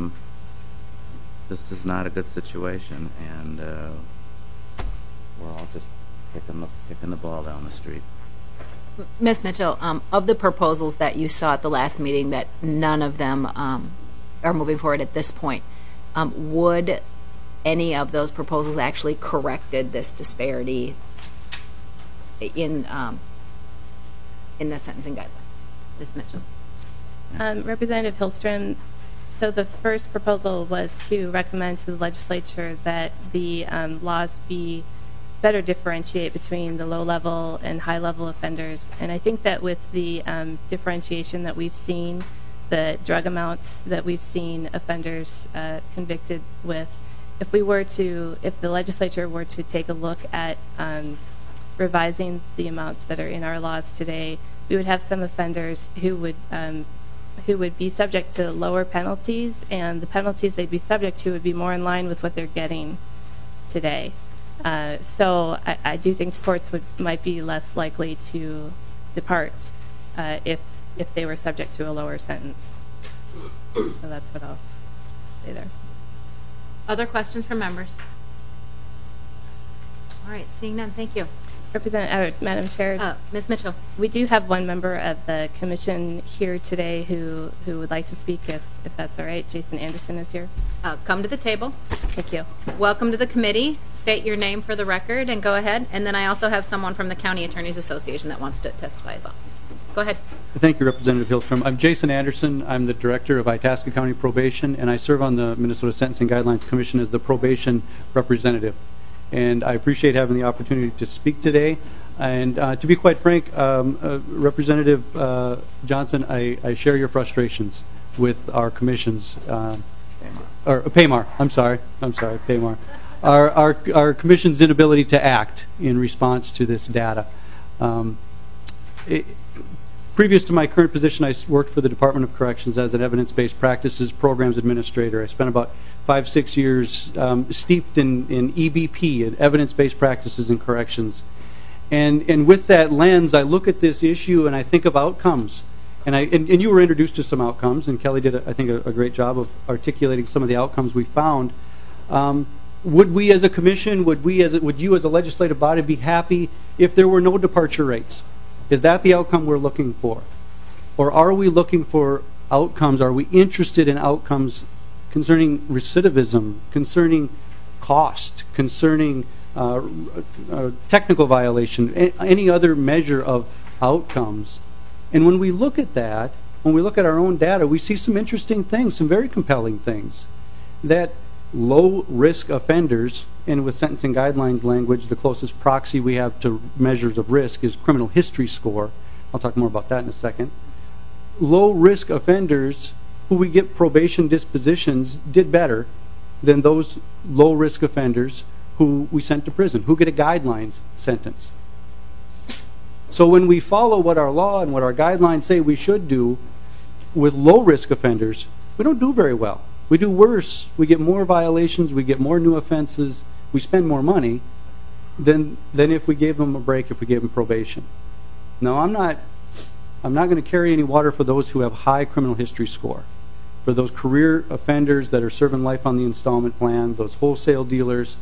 this is not a good situation, and we're all just kicking the ball down the street. Ms. Mitchell, of the proposals that you saw at the last meeting, that none of them are moving forward at this point, would any of those proposals actually corrected this disparity in the sentencing guidelines? Ms. Mitchell. Representative Hillstrom, so the first proposal was to recommend to the legislature that the laws be better differentiate between the low-level and high-level offenders. And I think that with the differentiation that we've seen, the drug amounts that we've seen offenders convicted with, if the legislature were to take a look at revising the amounts that are in our laws today, we would have some offenders who would be subject to lower penalties, and the penalties they'd be subject to would be more in line with what they're getting today. So I do think courts might be less likely to depart if they were subject to a lower sentence. So that's what I'll say there. Other questions from members? All right, seeing none, thank you. Madam Chair, Ms. Mitchell. we do have one member of the commission here today who would like to speak, if that's all right. Jason Anderson is here. Come to the table. Thank you. Welcome to the committee. State your name for the record and go ahead. And then I also have someone from the County Attorneys Association that wants to testify as well. Go ahead. Thank you, Representative Hillstrom. I'm Jason Anderson. I'm the Director of Itasca County Probation, and I serve on the Minnesota Sentencing Guidelines Commission as the probation representative. And I appreciate having the opportunity to speak today. And to be quite frank, Representative Johnson, I share your frustrations with our commissions, or PAMAR. I'm sorry, PAMAR. Our commission's inability to act in response to this data. Previous to my current position, I worked for the Department of Corrections as an evidence-based practices programs administrator. I spent about 5-6 years steeped in EBP, and evidence-based practices in corrections. And with that lens, I look at this issue and I think of outcomes. And you were introduced to some outcomes, and Kelly did, I think, a great job of articulating some of the outcomes we found. Would we as a commission, would you as a legislative body be happy if there were no departure rates? Is that the outcome we're looking for? Or are we looking for outcomes? Are we interested in outcomes concerning recidivism, concerning cost, concerning technical violation, any other measure of outcomes? And when we look at that, when we look at our own data, we see some interesting things, some very compelling things. That low-risk offenders, and with sentencing guidelines language, the closest proxy we have to measures of risk is criminal history score. I'll talk more about that in a second. Low-risk offenders who we get probation dispositions did better than those low-risk offenders who we sent to prison, who get a guidelines sentence. So when we follow what our law and what our guidelines say we should do with low-risk offenders, we don't do very well. We do worse. We get more violations. We get more new offenses. We spend more money than if we gave them a break, if we gave them probation. No, I'm not going to carry any water for those who have high criminal history score. For those career offenders that are serving life on the installment plan, those wholesale dealers,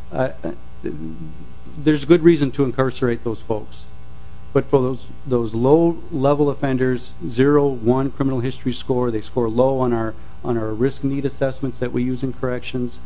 there's good reason to incarcerate those folks. But for those low-level offenders, 0, 1 criminal history score, they score low on our risk need assessments that we use in corrections.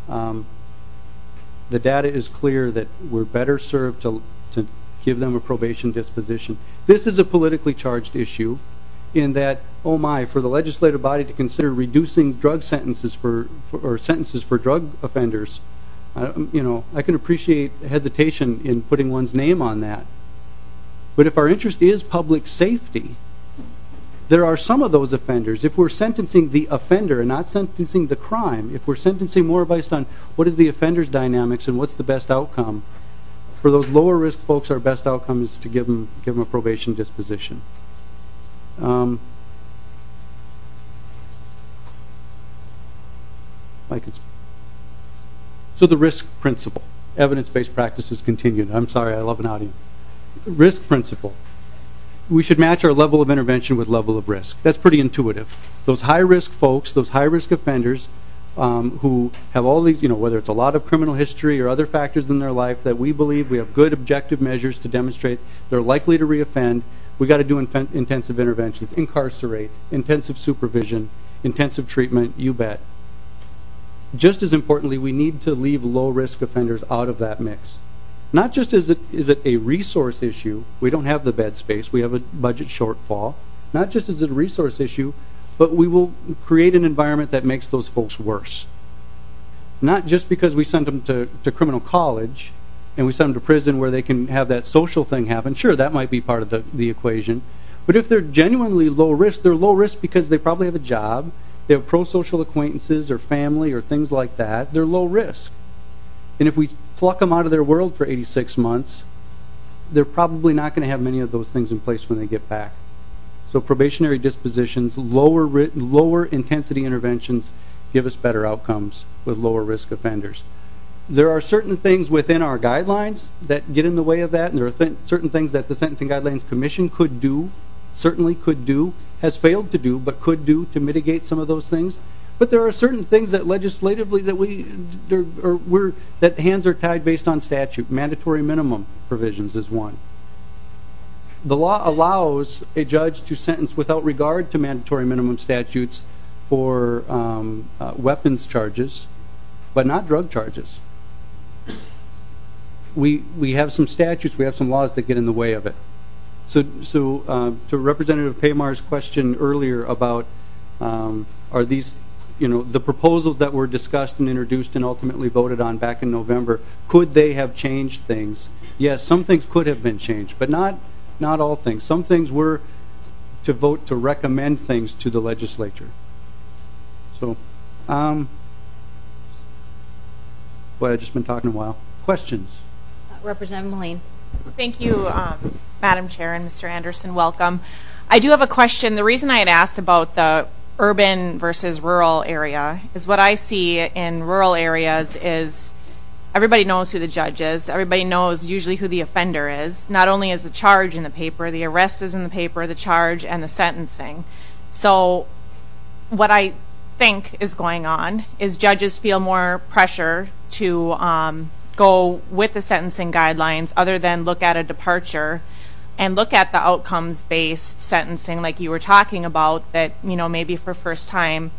The data is clear that we're better served to give them a probation disposition. This is a politically charged issue in that, oh my, for the legislative body to consider reducing drug sentences or sentences for drug offenders, I can appreciate hesitation in putting one's name on that. But if our interest is public safety, there are some of those offenders. If we're sentencing the offender and not sentencing the crime, if we're sentencing more based on what is the offender's dynamics and what's the best outcome, for those lower risk folks, our best outcome is to give them a probation disposition. So the risk principle, evidence-based practices continued. I'm sorry, I love an audience. Risk principle. We should match our level of intervention with level of risk. That's pretty intuitive. Those high-risk folks, those high-risk offenders who have all these, whether it's a lot of criminal history or other factors in their life that we believe we have good objective measures to demonstrate they're likely to reoffend, we got to do intensive interventions, incarcerate, intensive supervision, intensive treatment, you bet. Just as importantly, we need to leave low-risk offenders out of that mix. Not just is it a resource issue, we don't have the bed space, we have a budget shortfall. Not just is it a resource issue, but we will create an environment that makes those folks worse. Not just because we sent them to criminal college and we send them to prison where they can have that social thing happen. Sure, that might be part of the equation. But if they're genuinely low risk, they're low risk because they probably have a job, they have pro-social acquaintances or family or things like that. They're low risk. And if we pluck them out of their world for 86 months, they're probably not going to have many of those things in place when they get back. So probationary dispositions, lower intensity interventions give us better outcomes with lower risk offenders. There are certain things within our guidelines that get in the way of that, and there are certain things that the Sentencing Guidelines Commission could do, certainly could do, has failed to do, but could do to mitigate some of those things. But there are certain things that legislatively that that hands are tied based on statute. Mandatory minimum provisions is one. The law allows a judge to sentence without regard to mandatory minimum statutes for weapons charges, but not drug charges. We have some statutes, we have some laws that get in the way of it. So to Representative Paymar's question earlier about are these, the proposals that were discussed and introduced and ultimately voted on back in November, could they have changed things? Yes, some things could have been changed, but not all things. Some things were to vote to recommend things to the legislature. So, boy, I've just been talking a while. Questions? Representative Moline. Thank you, Madam Chair and Mr. Anderson. Welcome. I do have a question. The reason I had asked about the urban versus rural area is what I see in rural areas is everybody knows who the judge is. Everybody knows usually who the offender is. Not only is the charge in the paper, the arrest is in the paper, the charge, and the sentencing. So what I think is going on is judges feel more pressure to go with the sentencing guidelines other than look at a departure and look at the outcomes-based sentencing like you were talking about, that maybe for first-time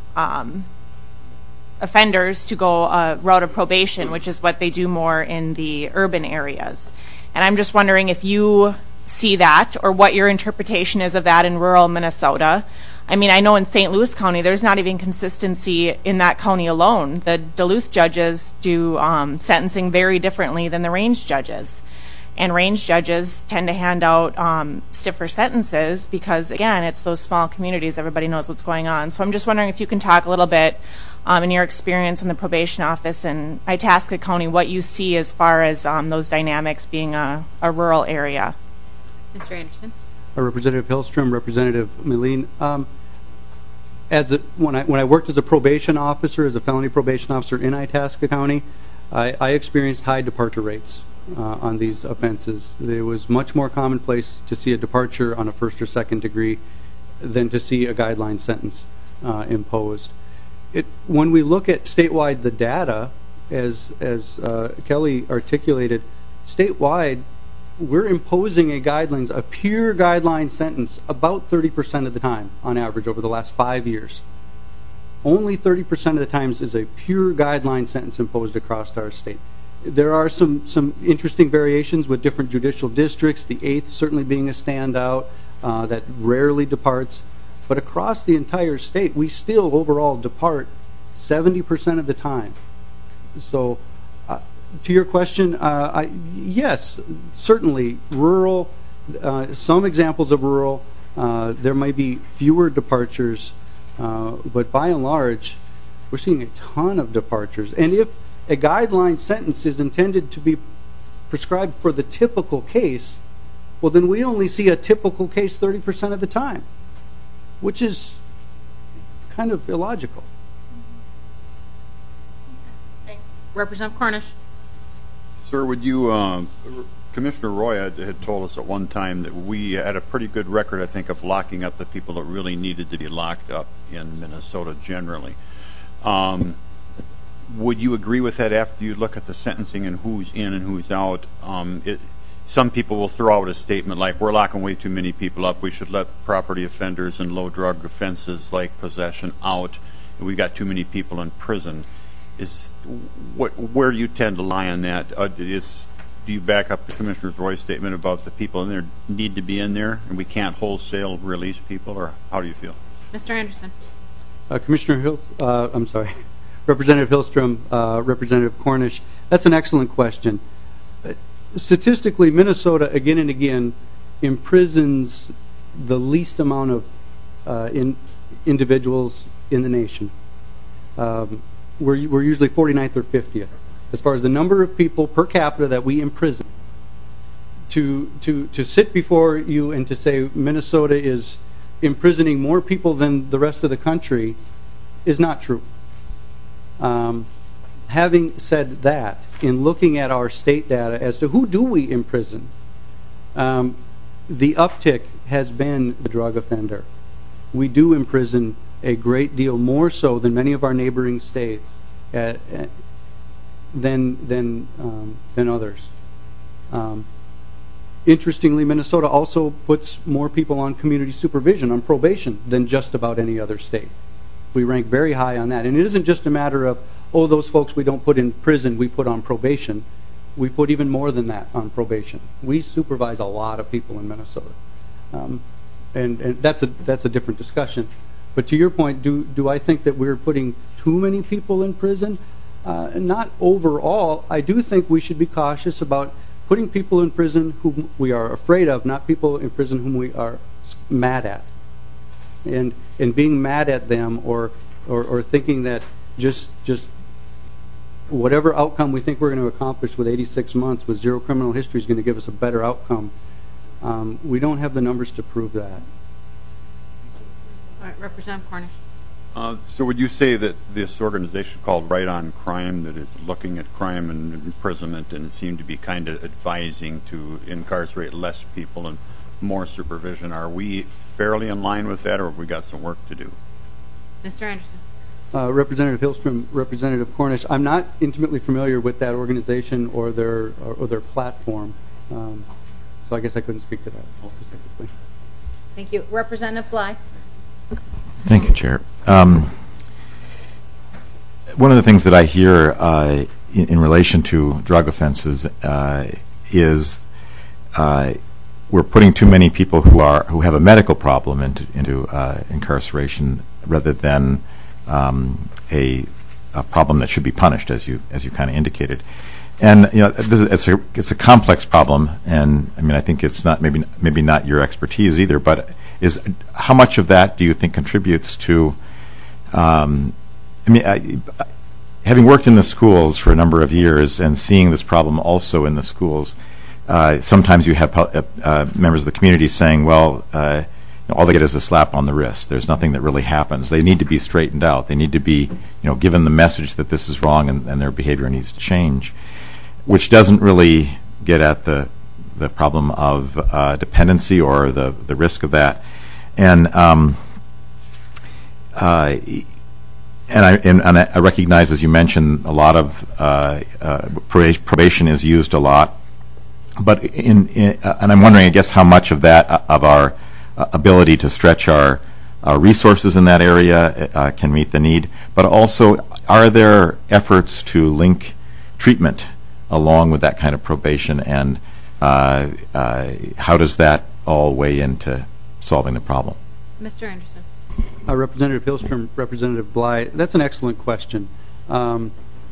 offenders to go route of probation, which is what they do more in the urban areas. And I'm just wondering if you see that or what your interpretation is of that in rural Minnesota. I mean, I know in St. Louis County, there's not even consistency in that county alone. The Duluth judges do sentencing very differently than the range judges. And range judges tend to hand out stiffer sentences because, again, it's those small communities. Everybody knows what's going on. So I'm just wondering if you can talk a little bit in your experience in the probation office in Itasca County, what you see as far as those dynamics being a rural area. Mr. Anderson. Representative Hillstrom, Representative Moline. When I worked as a probation officer, as a felony probation officer in Itasca County, I experienced high departure rates on these offenses. It was much more commonplace to see a departure on a first or second degree than to see a guideline sentence imposed. When we look at statewide the data, as Kelly articulated, statewide we're imposing a pure guideline sentence about 30% of the time on average over the last 5 years. Only 30% of the times is a pure guideline sentence imposed across our state. There are some interesting variations with different judicial districts, the 8th certainly being a standout that rarely departs. But across the entire state, we still overall depart 70% of the time. So to your question, yes, certainly rural, some examples of rural, there might be fewer departures, but by and large, we're seeing a ton of departures. And if a guideline sentence is intended to be prescribed for the typical case, well, then we only see a typical case 30% of the time, which is kind of illogical. Thanks. Representative Cornish. Sir, would you, Commissioner Roy had told us at one time that we had a pretty good record, I think, of locking up the people that really needed to be locked up in Minnesota generally. Would you agree with that after you look at the sentencing and who's in and who's out? Some people will throw out a statement like, we're locking way too many people up, we should let property offenders and low drug offenses like possession out, and we've got too many people in prison. Where do you tend to lie on that? Do you back up the Commissioner Roy's statement about the people in there need to be in there and we can't wholesale release people, or how do you feel? Mr. Anderson. Representative Hillstrom, Representative Cornish, that's an excellent question. Statistically, Minnesota again and again imprisons the least amount of individuals in the nation. We're usually 49th or 50th as far as the number of people per capita that we imprison. to sit before you and to say Minnesota is imprisoning more people than the rest of the country is not true. Having said that, in looking at our state data as to who do we imprison, the uptick has been the drug offender. We do imprison a great deal more so than many of our neighboring states, than others. Interestingly, Minnesota also puts more people on community supervision, on probation, than just about any other state. We rank very high on that. And it isn't just a matter of, oh, those folks we don't put in prison, we put on probation. We put even more than that on probation. We supervise a lot of people in Minnesota. And that's a different discussion. But to your point, do I think that we're putting too many people in prison? Not overall. I do think we should be cautious about putting people in prison whom we are afraid of, not people in prison whom we are mad at. And being mad at them or thinking that just whatever outcome we think we're going to accomplish with 86 months with zero criminal history is going to give us a better outcome. We don't have the numbers to prove that. All right, Representative Cornish. So would you say that this organization called Right on Crime, that is looking at crime and imprisonment, and it seemed to be kind of advising to incarcerate less people and more supervision, are we fairly in line with that, or have we got some work to do? Mr. Anderson. Representative Hillstrom, Representative Cornish, I'm not intimately familiar with that organization or their platform, so I guess I couldn't speak to that specifically. Thank you. Representative Bly. Thank you, Chair. One of the things that I hear in relation to drug offenses is we're putting too many people who have a medical problem into incarceration rather than a problem that should be punished, as you kind of indicated. And it's a complex problem, and I mean I think it's not maybe not your expertise either, but how much of that do you think contributes to? Having worked in the schools for a number of years and seeing this problem also in the schools, sometimes you have members of the community saying, well, all they get is a slap on the wrist. There's nothing that really happens. They need to be straightened out. They need to be given the message that this is wrong and their behavior needs to change, which doesn't really get at the problem of dependency or the risk of that. And I recognize, as you mentioned, a lot of probation is used a lot. But and I'm wondering, I guess, how much of that of our ability to stretch our resources in that area can meet the need. But also, are there efforts to link treatment along with that kind of probation, and how does that all weigh into solving the problem? Mr. Anderson. Representative Hillstrom, Representative Bly, that's an excellent question. One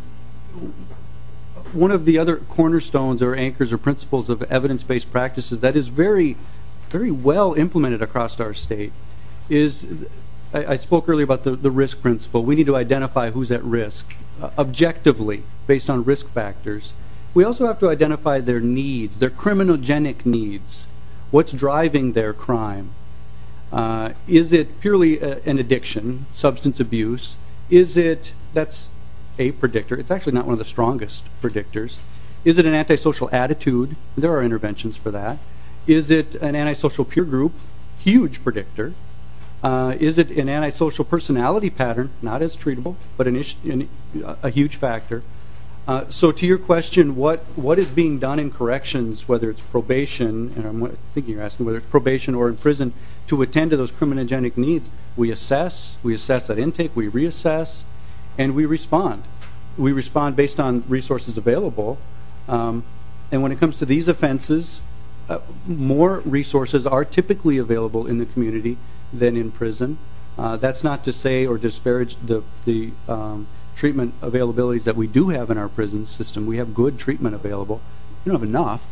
of the other cornerstones or anchors or principles of evidence-based practices that is very, very well implemented across our state is, I spoke earlier about the risk principle. We need to identify who's at risk objectively based on risk factors. We also have to identify their needs, their criminogenic needs. What's driving their crime? Is it purely an addiction, substance abuse? That's a predictor. It's actually not one of the strongest predictors. Is it an antisocial attitude? There are interventions for that. Is it an antisocial peer group? Huge predictor. Is it an antisocial personality pattern? Not as treatable, but a huge factor. So to your question, what is being done in corrections, whether it's probation, and I'm thinking you're asking whether it's probation or in prison, to attend to those criminogenic needs? We assess at intake, we reassess, and we respond. We respond based on resources available. And when it comes to these offenses, more resources are typically available in the community than in prison. That's not to say or disparage the treatment availabilities that we do have in our prison system. We have good treatment available. We don't have enough.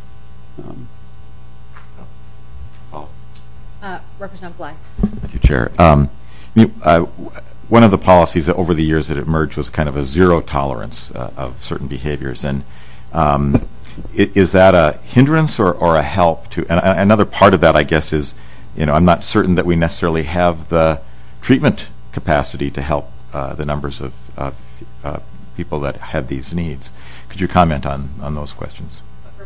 Representative Bly. Thank you, Chair. One of the policies that over the years that emerged was kind of a zero tolerance of certain behaviors. And Is that a hindrance or a help to? And another part of that, I guess, is, I'm not certain that we necessarily have the treatment capacity to help the numbers of people that have these needs. Could you comment on those questions?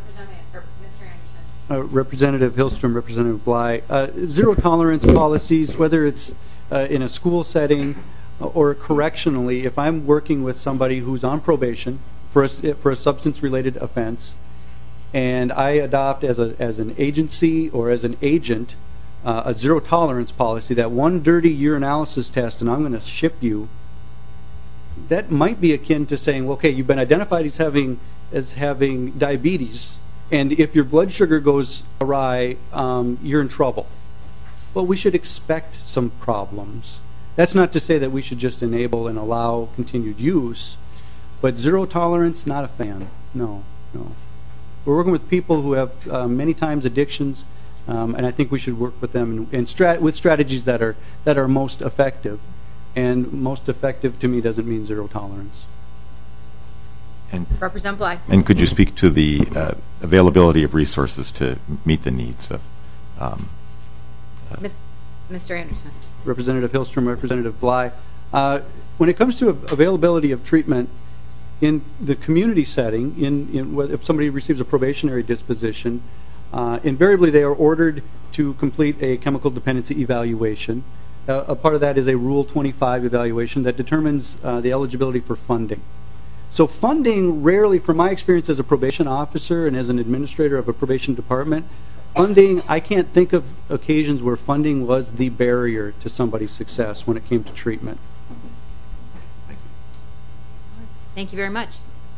Mr. Anderson. Representative Hillstrom, Representative Bly, zero tolerance policies, whether it's in a school setting or correctionally, if I'm working with somebody who's on probation for a substance-related offense, and I adopt as an agency or as an agent a zero tolerance policy, that one dirty urinalysis test, and I'm going to ship you, that might be akin to saying, well, okay, you've been identified as having diabetes, and if your blood sugar goes awry, you're in trouble. Well, we should expect some problems. That's not to say that we should just enable and allow continued use, but zero tolerance, not a fan. No. We're working with people who have many times addictions, and I think we should work with them with strategies that are most effective. And most effective to me doesn't mean zero tolerance. And Representative Bly. And could you speak to the availability of resources to meet the needs of? Mr. Anderson. Representative Hillstrom, Representative Bly. When it comes to availability of treatment in the community setting, if somebody receives a probationary disposition, invariably they are ordered to complete a chemical dependency evaluation. A part of that is a Rule 25 evaluation that determines the eligibility for funding. So funding rarely, from my experience as a probation officer and as an administrator of a probation department, funding, I can't think of occasions where funding was the barrier to somebody's success when it came to treatment. Thank you very much.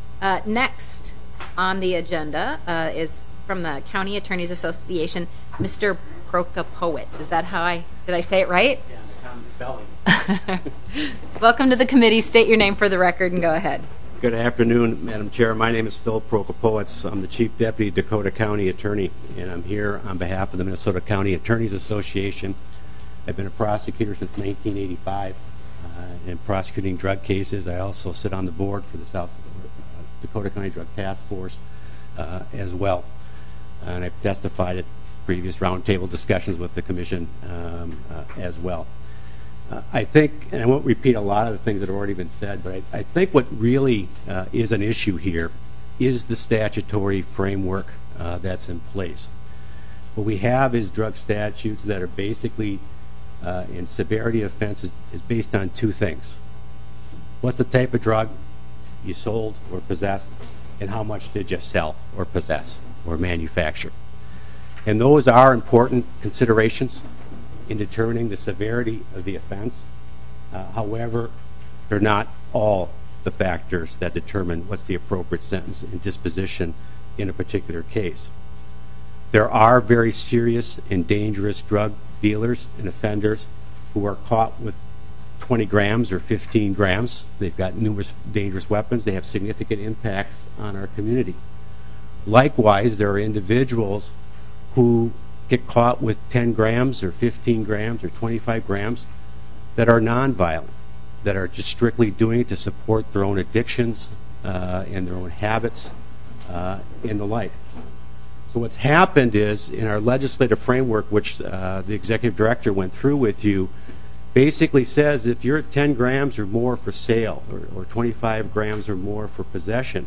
Next on the agenda is from the County Attorneys Association, Mr. Prokopowicz. Is that did I say it right? Yeah, the common spelling. Welcome to the committee. State your name for the record and go ahead. Good afternoon, Madam Chair. My name is Phil Prokopowicz. I'm the Chief Deputy Dakota County Attorney, and I'm here on behalf of the Minnesota County Attorneys Association. I've been a prosecutor since 1985 in prosecuting drug cases. I also sit on the board for the South Dakota County Drug Task Force as well. And I've testified at previous roundtable discussions with the Commission as well. I think, and I won't repeat a lot of the things that have already been said, but I think what really is an issue here is the statutory framework that's in place. What we have is drug statutes that are basically, in severity of offense, is based on two things. What's the type of drug you sold or possessed, and how much did you sell or possess or manufacture? And those are important considerations in determining the severity of the offense. However, they're not all the factors that determine what's the appropriate sentence and disposition in a particular case. There are very serious and dangerous drug dealers and offenders who are caught with 20 grams or 15 grams. They've got numerous dangerous weapons. They have significant impacts on our community. Likewise, there are individuals who get caught with 10 grams or 15 grams or 25 grams that are nonviolent, that are just strictly doing it to support their own addictions and their own habits and the like. So what's happened is, in our legislative framework, which the executive director went through with you, basically says if you're at 10 grams or more for sale or 25 grams or more for possession,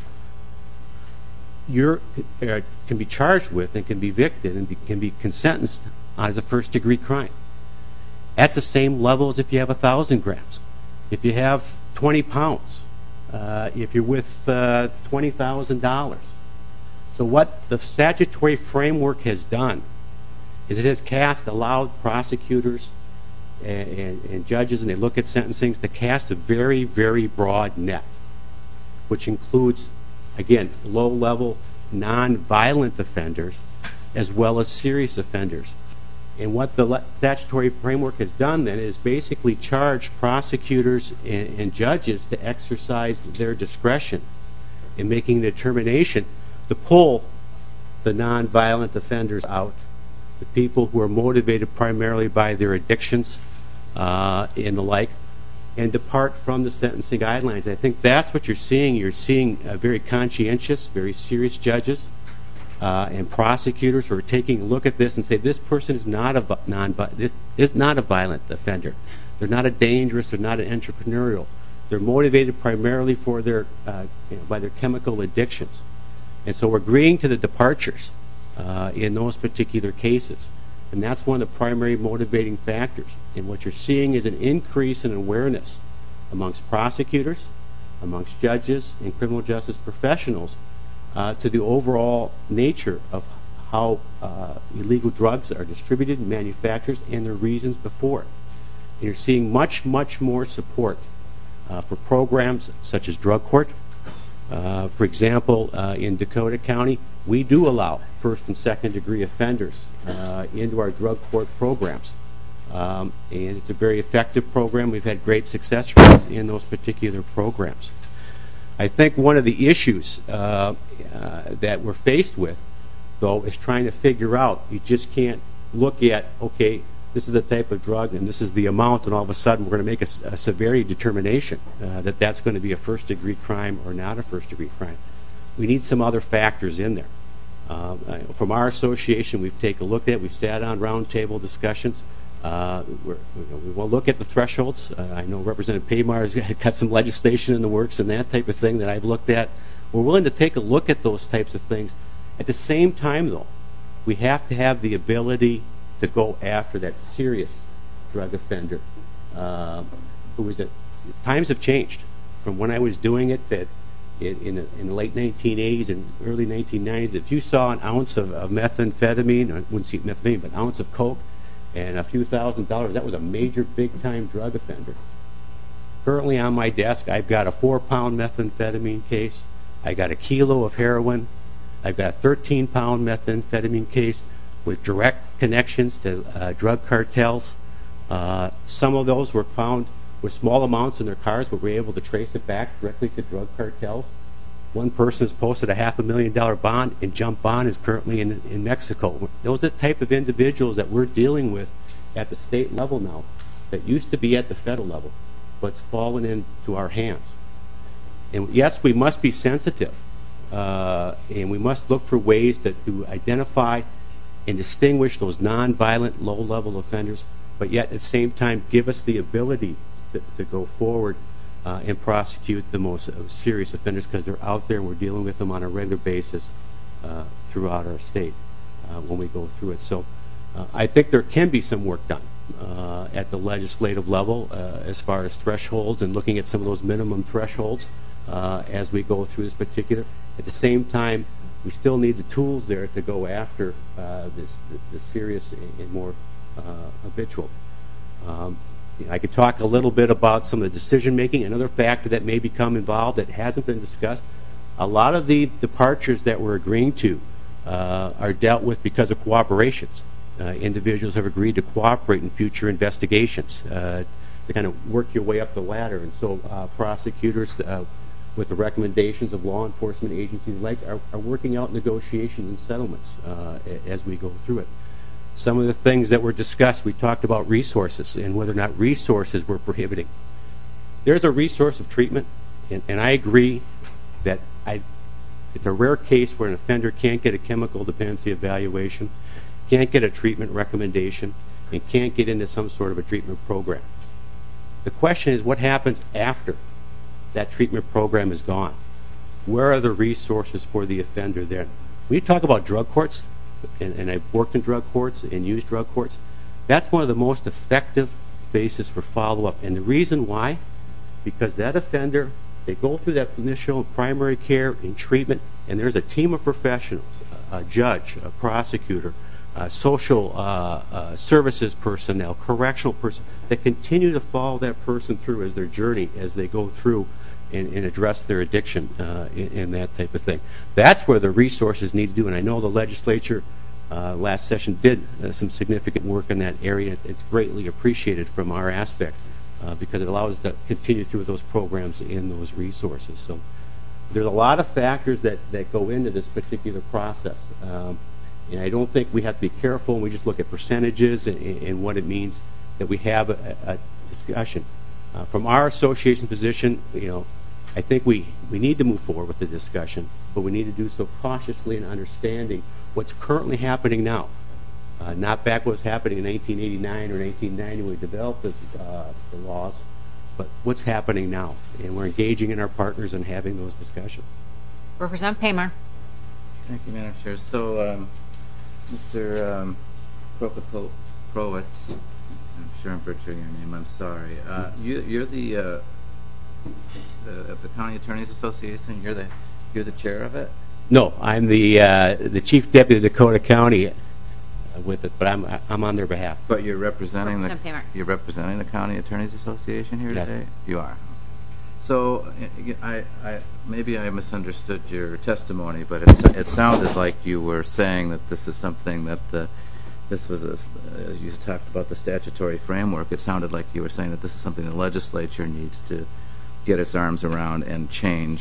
you can be charged with and can be evicted and can be sentenced as a first-degree crime. That's the same level as if you have 1,000 grams. If you have 20 pounds, if you're with $20,000. So what the statutory framework has done is it has allowed prosecutors and judges, and they look at sentencings, to cast a very, very broad net, which includes, again, low-level, non-violent offenders as well as serious offenders. And what the statutory framework has done then is basically charge prosecutors and judges to exercise their discretion in making the determination to pull the non-violent offenders out, the people who are motivated primarily by their addictions and the like, and depart from the sentencing guidelines. I think that's what you're seeing. You're seeing very conscientious, very serious judges and prosecutors who are taking a look at this and say this person is not a violent offender. They're not a dangerous. They're not an entrepreneurial. They're motivated primarily for their by their chemical addictions, and so we're agreeing to the departures in those particular cases. And that's one of the primary motivating factors. And what you're seeing is an increase in awareness amongst prosecutors, amongst judges, and criminal justice professionals to the overall nature of how illegal drugs are distributed and manufactured and their reasons before it. And you're seeing much, much more support for programs such as drug court. For example, in Dakota County, we do allow first and second degree offenders into our drug court programs. And it's a very effective program. We've had great success rates in those particular programs. I think one of the issues that we're faced with, though, is trying to figure out, you just can't look at, okay, this is the type of drug and this is the amount, and all of a sudden we're going to make a severity determination that that's going to be a first degree crime or not a first degree crime. We need some other factors in there. From our association, we've taken a look at it. We've sat on roundtable discussions. We want to look at the thresholds. I know Representative Paymar has got some legislation in the works and that type of thing that I've looked at. We're willing to take a look at those types of things. At the same time, though, we have to have the ability to go after that serious drug offender who is times have changed from when I was doing it, that in the late 1980s and early 1990s, if you saw an ounce of methamphetamine, I wouldn't see methamphetamine, but an ounce of coke and a few $1,000s, that was a major big-time drug offender. Currently on my desk, I've got a 4-pound methamphetamine case. I got a kilo of heroin. I've got a 13-pound methamphetamine case with direct connections to drug cartels. Some of those were found with small amounts in their cars, but we were able to trace it back directly to drug cartels. One person has posted a $500,000 bond, and jump bond is currently in Mexico. Those are the type of individuals that we're dealing with at the state level now that used to be at the federal level, but it's fallen into our hands. And yes, we must be sensitive, and we must look for ways to identify and distinguish those nonviolent, low-level offenders, but yet at the same time give us the ability to go forward and prosecute the most serious offenders, because they're out there and we're dealing with them on a regular basis throughout our state when we go through it. So I think there can be some work done at the legislative level as far as thresholds and looking at some of those minimum thresholds as we go through this particular. At the same time, we still need the tools there to go after this serious and more habitual. I could talk a little bit about some of the decision making. Another factor that may become involved that hasn't been discussed, a lot of the departures that we're agreeing to are dealt with because of cooperations. Individuals have agreed to cooperate in future investigations to kind of work your way up the ladder, and so prosecutors with the recommendations of law enforcement agencies are working out negotiations and settlements as we go through it. Some of the things that were discussed, we talked about resources and whether or not resources were prohibiting. There's a resource of treatment, and I agree that it's a rare case where an offender can't get a chemical dependency evaluation, can't get a treatment recommendation, and can't get into some sort of a treatment program. The question is, what happens after that treatment program is gone? Where are the resources for the offender there? When you talk about drug courts, and I've worked in drug courts and used drug courts, that's one of the most effective basis for follow-up. And the reason why, because that offender, they go through that initial primary care and treatment, and there's a team of professionals, a judge, a prosecutor, social services personnel, correctional person, that continue to follow that person through as their journey as they go through and address their addiction and that type of thing. That's where the resources need to do, and I know the legislature last session did some significant work in that area. It's greatly appreciated from our aspect because it allows us to continue through those programs and those resources. So there's a lot of factors that go into this particular process, and I don't think we have to be careful when we just look at percentages and what it means that we have a discussion From our association position, I think we need to move forward with the discussion, but we need to do so cautiously and understanding what's currently happening now. Not back what was happening in 1989 or 1990 when we developed the laws, but what's happening now. And we're engaging in our partners and having those discussions. Representative Paymer. Thank you, Madam Chair. So, Mr. Prokopowicz, I'm sure I'm butchering your name, I'm sorry. You're the County Attorneys Association, you're the chair of it? No, I'm the chief deputy of Dakota County with it, but I'm on their behalf. But you're representing the County Attorneys Association here Yes. today? You are. So maybe I misunderstood your testimony, but it sounded like you were saying that this is something that you talked about the statutory framework. It sounded like you were saying that this is something the legislature needs to get its arms around and change,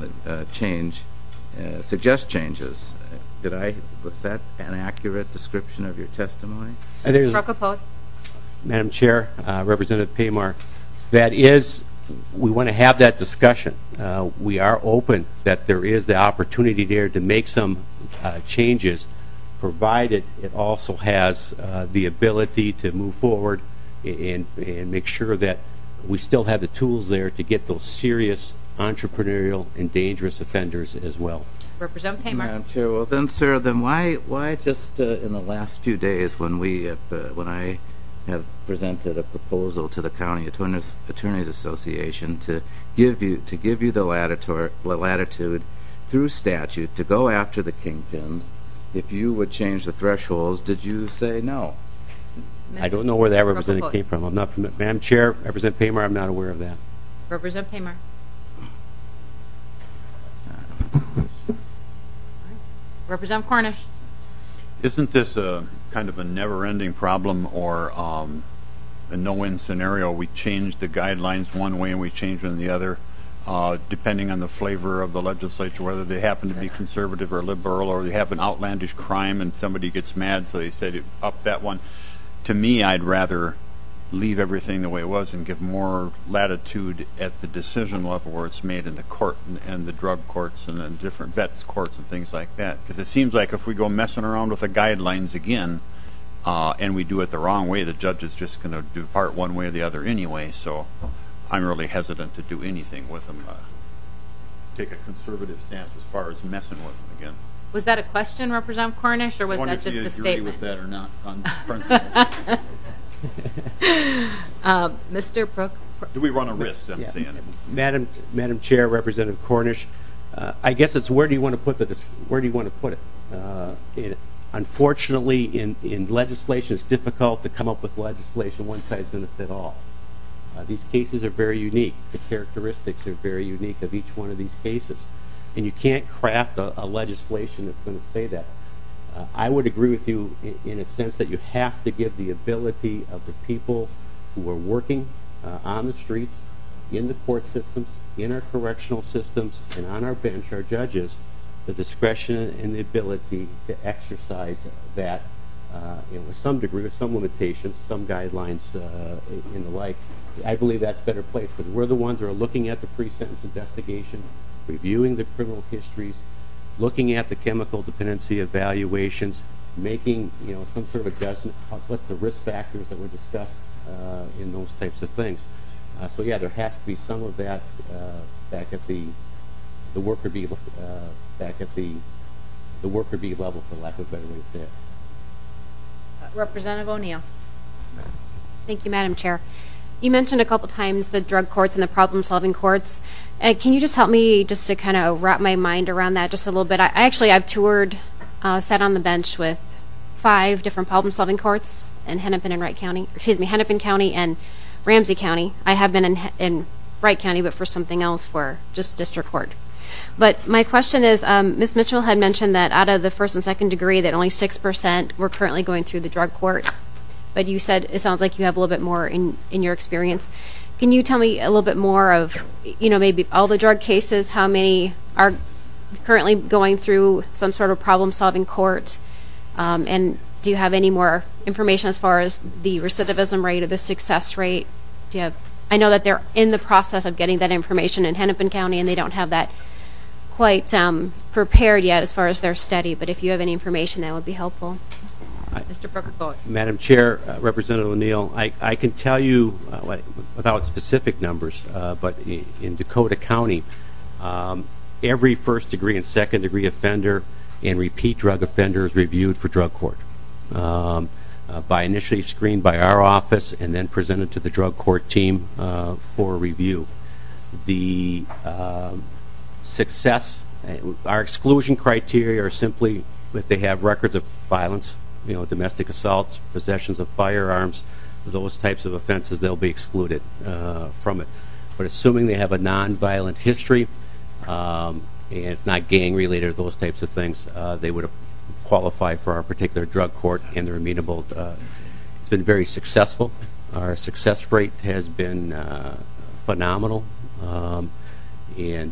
suggest changes. Was that an accurate description of your testimony? Madam Chair, Representative Paymer, we want to have that discussion. We are open that there is the opportunity there to make some changes, provided it also has the ability to move forward and make sure that we still have the tools there to get those serious entrepreneurial and dangerous offenders as well. Representative Paymer. Madam Chair, well then, sir, why just in the last few days when I have presented a proposal to the County Attorneys Association to give you the latitude through statute to go after the kingpins, if you would change the thresholds, did you say no? I don't know where that representative came from. I'm not from Madam Chair, Representative Paymer, I'm not aware of that. Representative Paymer. Representative Cornish. Isn't this a kind of a never-ending problem or a no-win scenario? We change the guidelines one way and we change them the other, depending on the flavor of the legislature, whether they happen to be conservative or liberal, or they have an outlandish crime and somebody gets mad, so they say up that one. To me, I'd rather leave everything the way it was and give more latitude at the decision level where it's made in the court and the drug courts and the different vets courts and things like that. Because it seems like if we go messing around with the guidelines again and we do it the wrong way, the judge is just going to depart one way or the other anyway. So I'm really hesitant to do anything with them. Take a conservative stance as far as messing with them again. Was that a question, Representative Cornish, or was that just a statement? I wonder if you agree with that or not on principle. Mr. Brook. Do we run a risk, I'm saying? Madam Chair, Representative Cornish, I guess it's where do you want to put it? Unfortunately, in legislation, it's difficult to come up with legislation one size going to fit all. These cases are very unique. The characteristics are very unique of each one of these cases. And you can't craft a legislation that's going to say that. I would agree with you in a sense that you have to give the ability of the people who are working on the streets, in the court systems, in our correctional systems, and on our bench, our judges, the discretion and the ability to exercise that with some degree, with some limitations, some guidelines, and the like. I believe that's better placed because we're the ones that are looking at the pre-sentence investigation, reviewing the criminal histories, looking at the chemical dependency evaluations, making some sort of adjustment. What's the risk factors that were discussed in those types of things? So yeah, there has to be some of that back at the worker bee level, for lack of a better way to say it. Representative O'Neill. Thank you, Madam Chair. You mentioned a couple times the drug courts and the problem-solving courts. Can you just help me just to kind of wrap my mind around that just a little bit? I've toured, sat on the bench with 5 different problem-solving courts in Hennepin County and Ramsey County. I have been in Wright County, but for something else, for just district court. But my question is, Ms. Mitchell had mentioned that out of the first and second degree, that only 6% were currently going through the drug court. But you said it sounds like you have a little bit more in your experience. Can you tell me a little bit more of, maybe all the drug cases, how many are currently going through some sort of problem-solving court? And do you have any more information as far as the recidivism rate or the success rate? Do you have I know that they're in the process of getting that information in Hennepin County, and they don't have that quite prepared yet as far as their study. But if you have any information, that would be helpful. Mr. Prokopowicz. Madam Chair, Representative O'Neill, I can tell you, without specific numbers, but in Dakota County, every first degree and second degree offender and repeat drug offender is reviewed for drug court. By initially screened by our office and then presented to the drug court team for review. The success, our exclusion criteria are simply if they have records of violence, domestic assaults, possessions of firearms, those types of offenses, they'll be excluded from it. But assuming they have a non-violent history and it's not gang-related, those types of things, they would qualify for our particular drug court, and they're amenable. It's been very successful. Our success rate has been phenomenal, and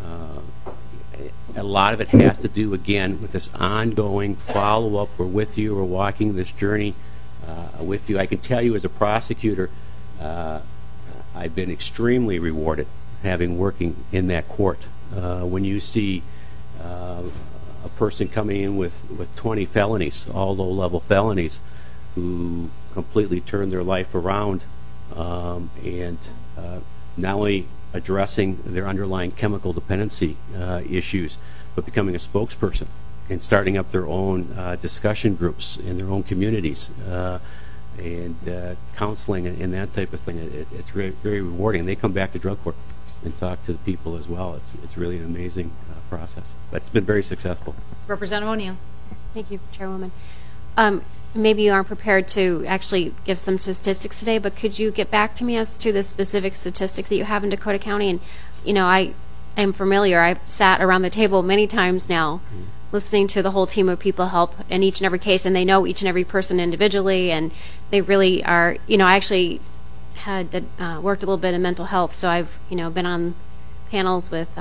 a lot of it has to do, again, with this ongoing follow-up. We're with you. We're walking this journey with you. I can tell you as a prosecutor, I've been extremely rewarded having working in that court. When you see a person coming in with 20 felonies, all low-level felonies, who completely turned their life around and not only addressing their underlying chemical dependency issues, but becoming a spokesperson and starting up their own discussion groups in their own communities and counseling and that type of thing. It's very, very rewarding. They come back to drug court and talk to the people as well. It's really an amazing process. But it's been very successful. Representative O'Neill. Thank you, Chairwoman. Maybe you aren't prepared to actually give some statistics today, but could you get back to me as to the specific statistics that you have in Dakota County? And, I am familiar. I've sat around the table many times now listening to the whole team of people help in each and every case, and they know each and every person individually, and they really are, I actually had worked a little bit in mental health, so I've, been on panels with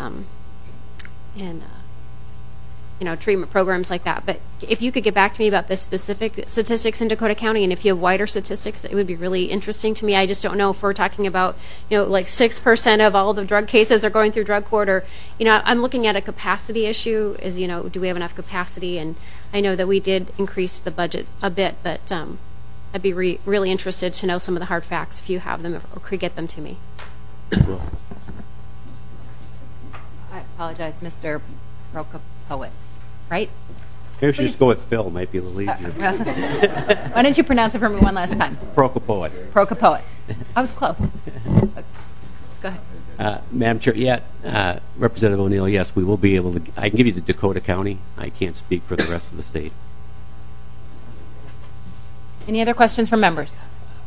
treatment programs like that. But if you could get back to me about the specific statistics in Dakota County, and if you have wider statistics, it would be really interesting to me. I just don't know if we're talking about, like 6% of all the drug cases are going through drug court, or, I'm looking at a capacity issue. Do we have enough capacity? And I know that we did increase the budget a bit, but I'd be really interested to know some of the hard facts if you have them or could get them to me. I apologize, Mr. Prokopowicz. Right? Maybe we should just go with Phil. Might be a little easier. Why don't you pronounce it for me one last time? Prokopowicz. Prokopowicz. I was close. Go ahead. Madam Chair, Representative O'Neill, yes, we will be able to. I can give you the Dakota County. I can't speak for the rest of the state. Any other questions from members?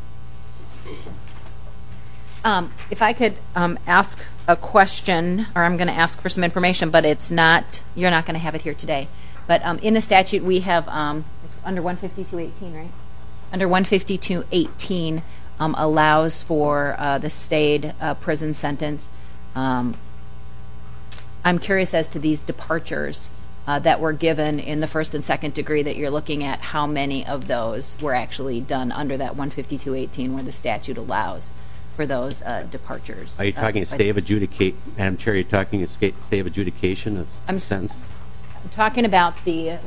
If I could ask a question, or I'm going to ask for some information, but you're not going to have it here today. But in the statute, we have, it's under 152.18, right? Under 152.18 allows for the stayed prison sentence. I'm curious as to these departures that were given in the first and second degree that you're looking at, how many of those were actually done under that 152.18 where the statute allows for those departures. Are you talking a stay of adjudication? Madam Chair, are you talking a stay of adjudication of sentence? I'm talking about the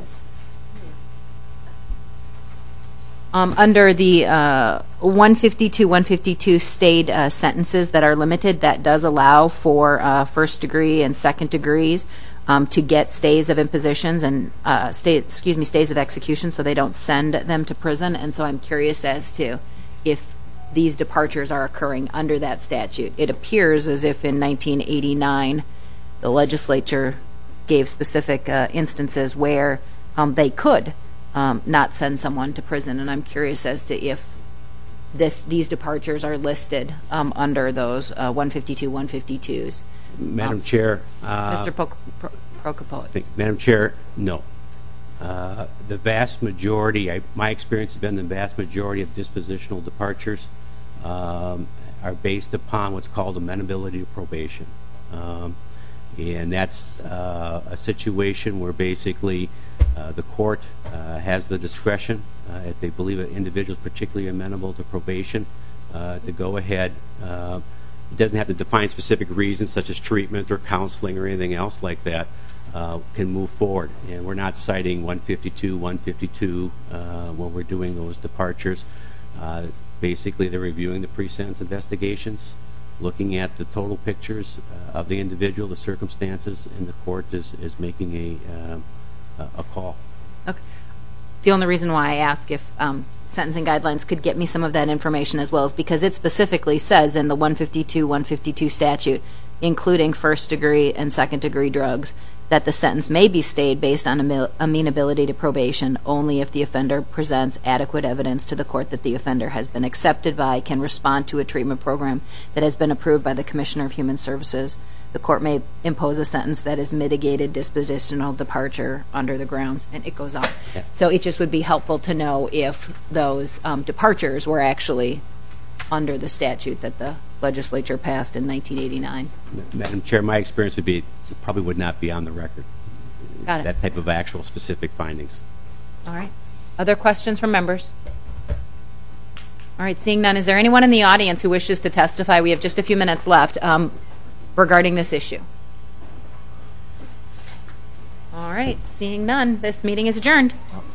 under the 152 stayed sentences that are limited, that does allow for first degree and second degrees to get stays of impositions and stays of execution, so they don't send them to prison. And so I'm curious as to if these departures are occurring under that statute. It appears as if in 1989 the legislature gave specific instances where they could not send someone to prison, and I'm curious as to if these departures are listed under those 152s. Madam Chair. Mr. Prokopowicz. Madam Chair, no. The vast majority, my experience has been the vast majority of dispositional departures are based upon what's called amenability to probation. And that's a situation where basically the court has the discretion, if they believe an individual is particularly amenable to probation, to go ahead it doesn't have to define specific reasons such as treatment or counseling or anything else like that, can move forward. And we're not citing 152 when we're doing those departures. Basically, they're reviewing the pre-sentence investigations, looking at the total pictures of the individual, the circumstances, and the court is making a call. Okay. The only reason why I ask if sentencing guidelines could get me some of that information as well is because it specifically says in the 152 statute, including first-degree and second-degree drugs, that the sentence may be stayed based on amenability to probation only if the offender presents adequate evidence to the court that the offender has been accepted by, can respond to a treatment program that has been approved by the Commissioner of Human Services. The court may impose a sentence that is mitigated dispositional departure under the grounds, and it goes on. Yeah. So it just would be helpful to know if those departures were actually under the statute that the legislature passed in 1989. Madam Chair, my experience would be it probably would not be on the record. Got it. That type of actual specific findings. All right. Other questions from members? All right, seeing none, is there anyone in the audience who wishes to testify? We have just a few minutes left regarding this issue. All right, seeing none, this meeting is adjourned.